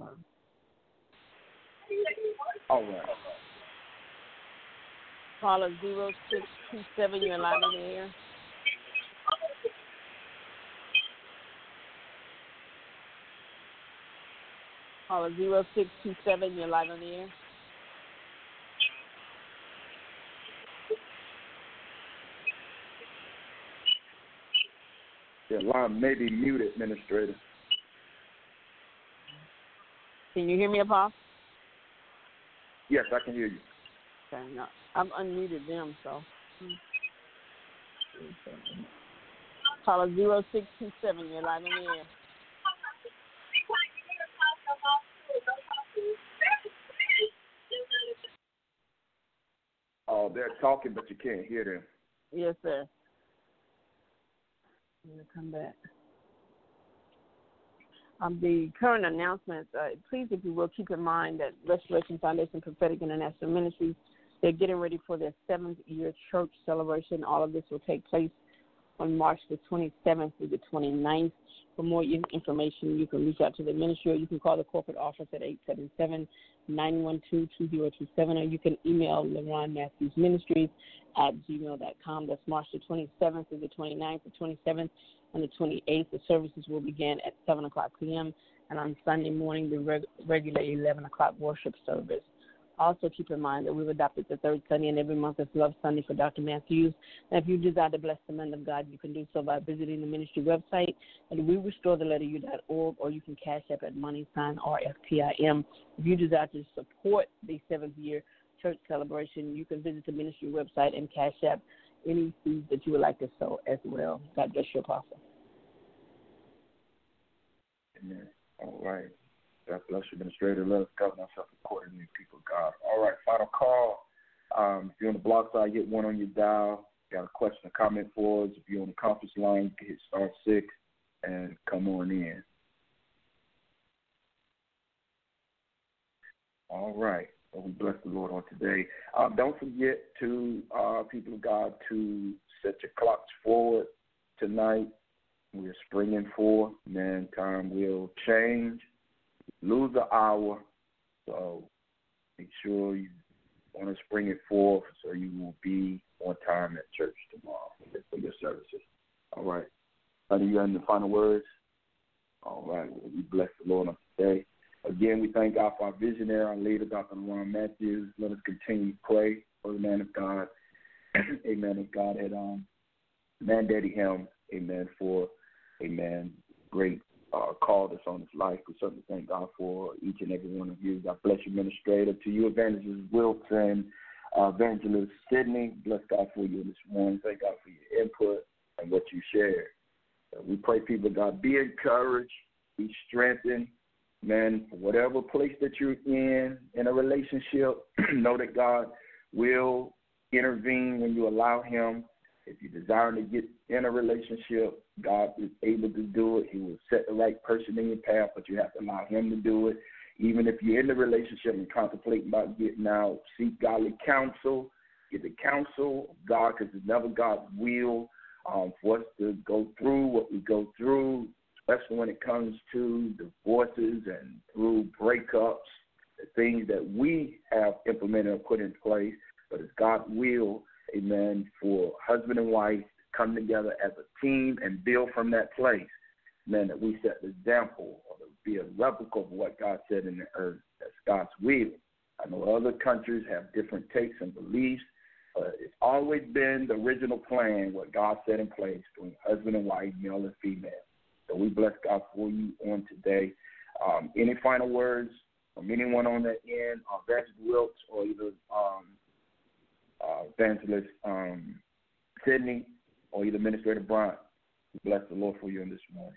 All right. Caller zero six two seven, you're live in the air. Caller zero six two seven, you're live on the air. Your line may be muted, Administrator. Can you hear me, Apostle? Yes, I can hear you. Okay, no, I've unmuted them, so. Caller zero six two seven, you're live on the air. Oh, they're talking, but you can't hear them. Yes, sir. I'm going to come back. Um, the current announcements, uh, please, if you will, keep in mind that Restoration Foundation Prophetic International Ministries, they're getting ready for their seventh year church celebration. All of this will take place on March the twenty-seventh through the twenty-ninth. For more information, you can reach out to the ministry, or you can call the corporate office at eight seven seven, nine one two, two zero two seven, or you can email LaRon Matthews Ministries at gmail dot com. That's March the twenty-seventh through the twenty-ninth, the twenty-seventh, and the twenty-eighth. The services will begin at seven o'clock p.m., and on Sunday morning, the reg- regular eleven o'clock worship service. Also keep in mind that we've adopted the third Sunday in every month as Love Sunday for Doctor Matthews. And if you desire to bless the man of God, you can do so by visiting the ministry website at we restore the letter u dot org, or you can cash up at money sign R F T I M. If you desire to support the seventh year church celebration, you can visit the ministry website and cash up any seeds that you would like to sow as well. God bless you, Apostle. Amen. All right. God bless you, Administrator. Let us govern ourselves accordingly, people of God. All right, final call. Um, if you're on the block side, hit one on your dial. Got a question or comment for us. If you're on the conference line, you can hit star six and come on in. All right. Well, we bless the Lord on today. Um, don't forget to, uh, people of God, to set your clocks forward tonight. We're springing forward. Man, time will change. Lose an hour, so make sure you want to spring it forth so you will be on time at church tomorrow for your services. All right. Honey, you got any final words? All right. Well, we bless the Lord on today. Again, we thank God for our visionary, our leader, Doctor LaRon Matthews. Let us continue to pray for the man of God. Amen. If God had um, mandated him, amen, for, amen, great Uh, called us on his life. We certainly thank God for each and every one of you. God bless you, Administrator. To you, Evangelist Wilson, uh, Evangelist Sidney, bless God for you this morning. Thank God for your input and what you shared. Uh, we pray, people of God, be encouraged, be strengthened. Man, whatever place that you're in, in a relationship, know that God will intervene when you allow him. If you desire to get in a relationship, God is able to do it. He will set the right person in your path, but you have to allow him to do it. Even if you're in the relationship and contemplating about getting out, seek godly counsel. Get the counsel of God, because it's never God's will um, for us to go through what we go through, especially when it comes to divorces and through breakups, the things that we have implemented or put in place. But it's God's will, amen, for husband and wife to come together as a team and build from that place. Man, that we set the example, or to be a replica of what God said in the earth. That's God's will. I know other countries have different takes and beliefs, but it's always been the original plan, what God set in place between husband and wife, male and female. So we bless God for you on today. Um, any final words from anyone on that end, uh, Evangelist Wilkes, or either um, uh, Evangelist um, Sidney, or either Administrator Bryant? We bless the Lord for you in this morning.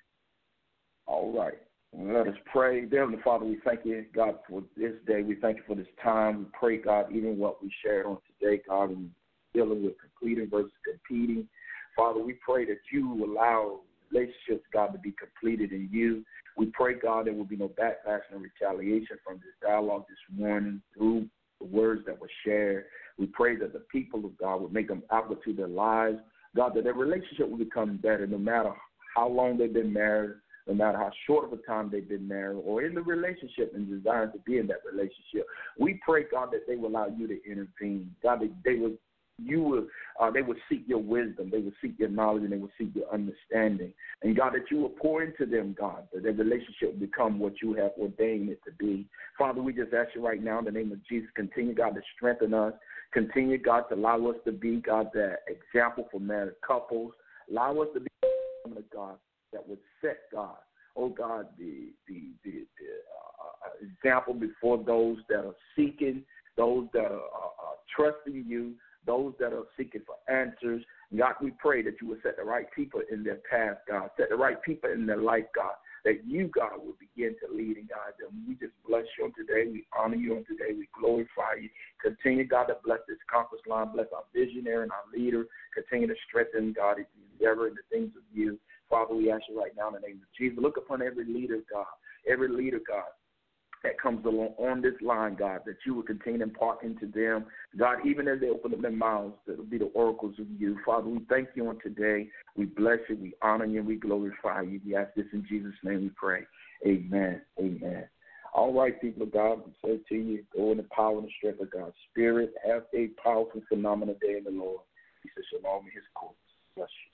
All right. Let us pray. Dear Heavenly Father, we thank you, God, for this day. We thank you for this time. We pray, God, even what we shared on today, God, and dealing with completing versus competing. Father, we pray that you allow relationships, God, to be completed in you. We pray, God, there will be no backlash and retaliation from this dialogue this morning through the words that were shared. We pray that the people of God would make them outward to their lives. God, that their relationship will become better no matter how long they've been married, no matter how short of a time they've been married, or in the relationship and desiring to be in that relationship. We pray, God, that they will allow you to intervene. God, that they will, you will, uh, they will seek your wisdom, they will seek your knowledge, and they will seek your understanding. And God, that you will pour into them, God, that their relationship will become what you have ordained it to be. Father, we just ask you right now in the name of Jesus, continue, God, to strengthen us. Continue, God, to allow us to be, God, that example for married couples. Allow us to be, God, that would set, God, oh, God, the, the, the, the uh, example before those that are seeking, those that are uh, trusting you, those that are seeking for answers. God, we pray that you would set the right people in their path, God, set the right people in their life, God, that you, God, will begin to lead and guide them. We just bless you on today. We honor you on today. We glorify you. Continue, God, to bless this conference line. Bless our visionary and our leader. Continue to strengthen, God, his endeavor in the things of you. Father, we ask you right now in the name of Jesus. Look upon every leader, God, every leader, God, that comes along on this line, God, that you will continue to impart into them. God, even as they open up their mouths, that will be the oracles of you. Father, we thank you on today. We bless you, we honor you, and we glorify you. We ask this in Jesus' name we pray. Amen. Amen. All right, people of God, we say to you, go in the power and the strength of God's Spirit. Have a powerful, phenomenal day in the Lord. He says, shalom in his courts. Bless you.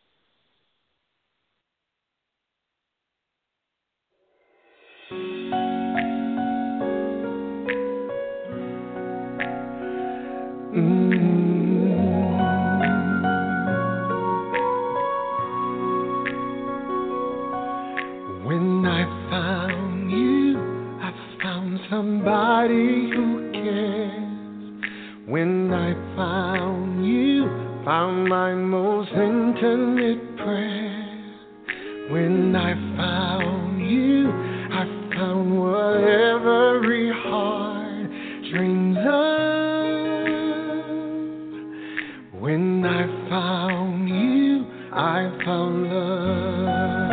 When I found you, I found somebody who cares. When I found you, found my most intimate prayer. When I found you, I found what every heart dreams of. When I found you, I found love.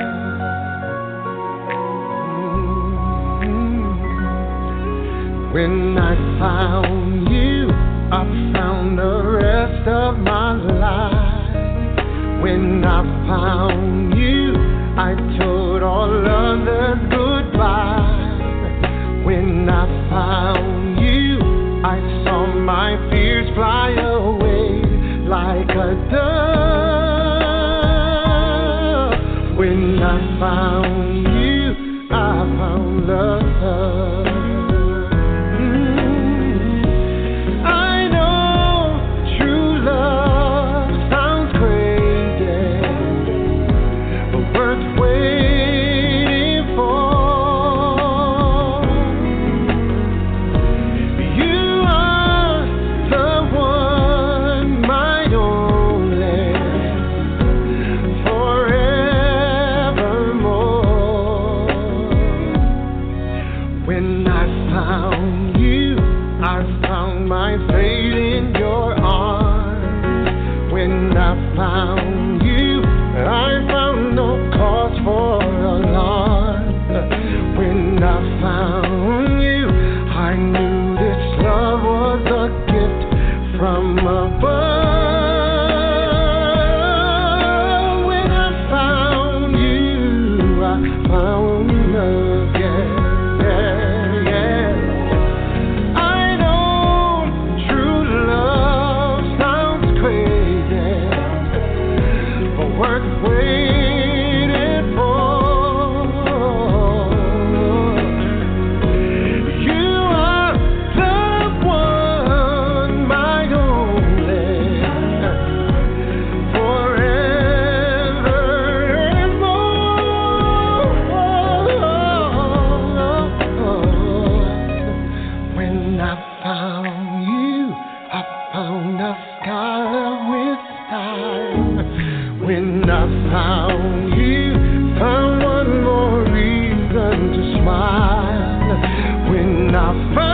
Mm-hmm. When I found you, I found the rest of my life. When I found you, I told all others goodbye. When I found you, I saw my fears fly away like a dove. When I found you, I found love. When I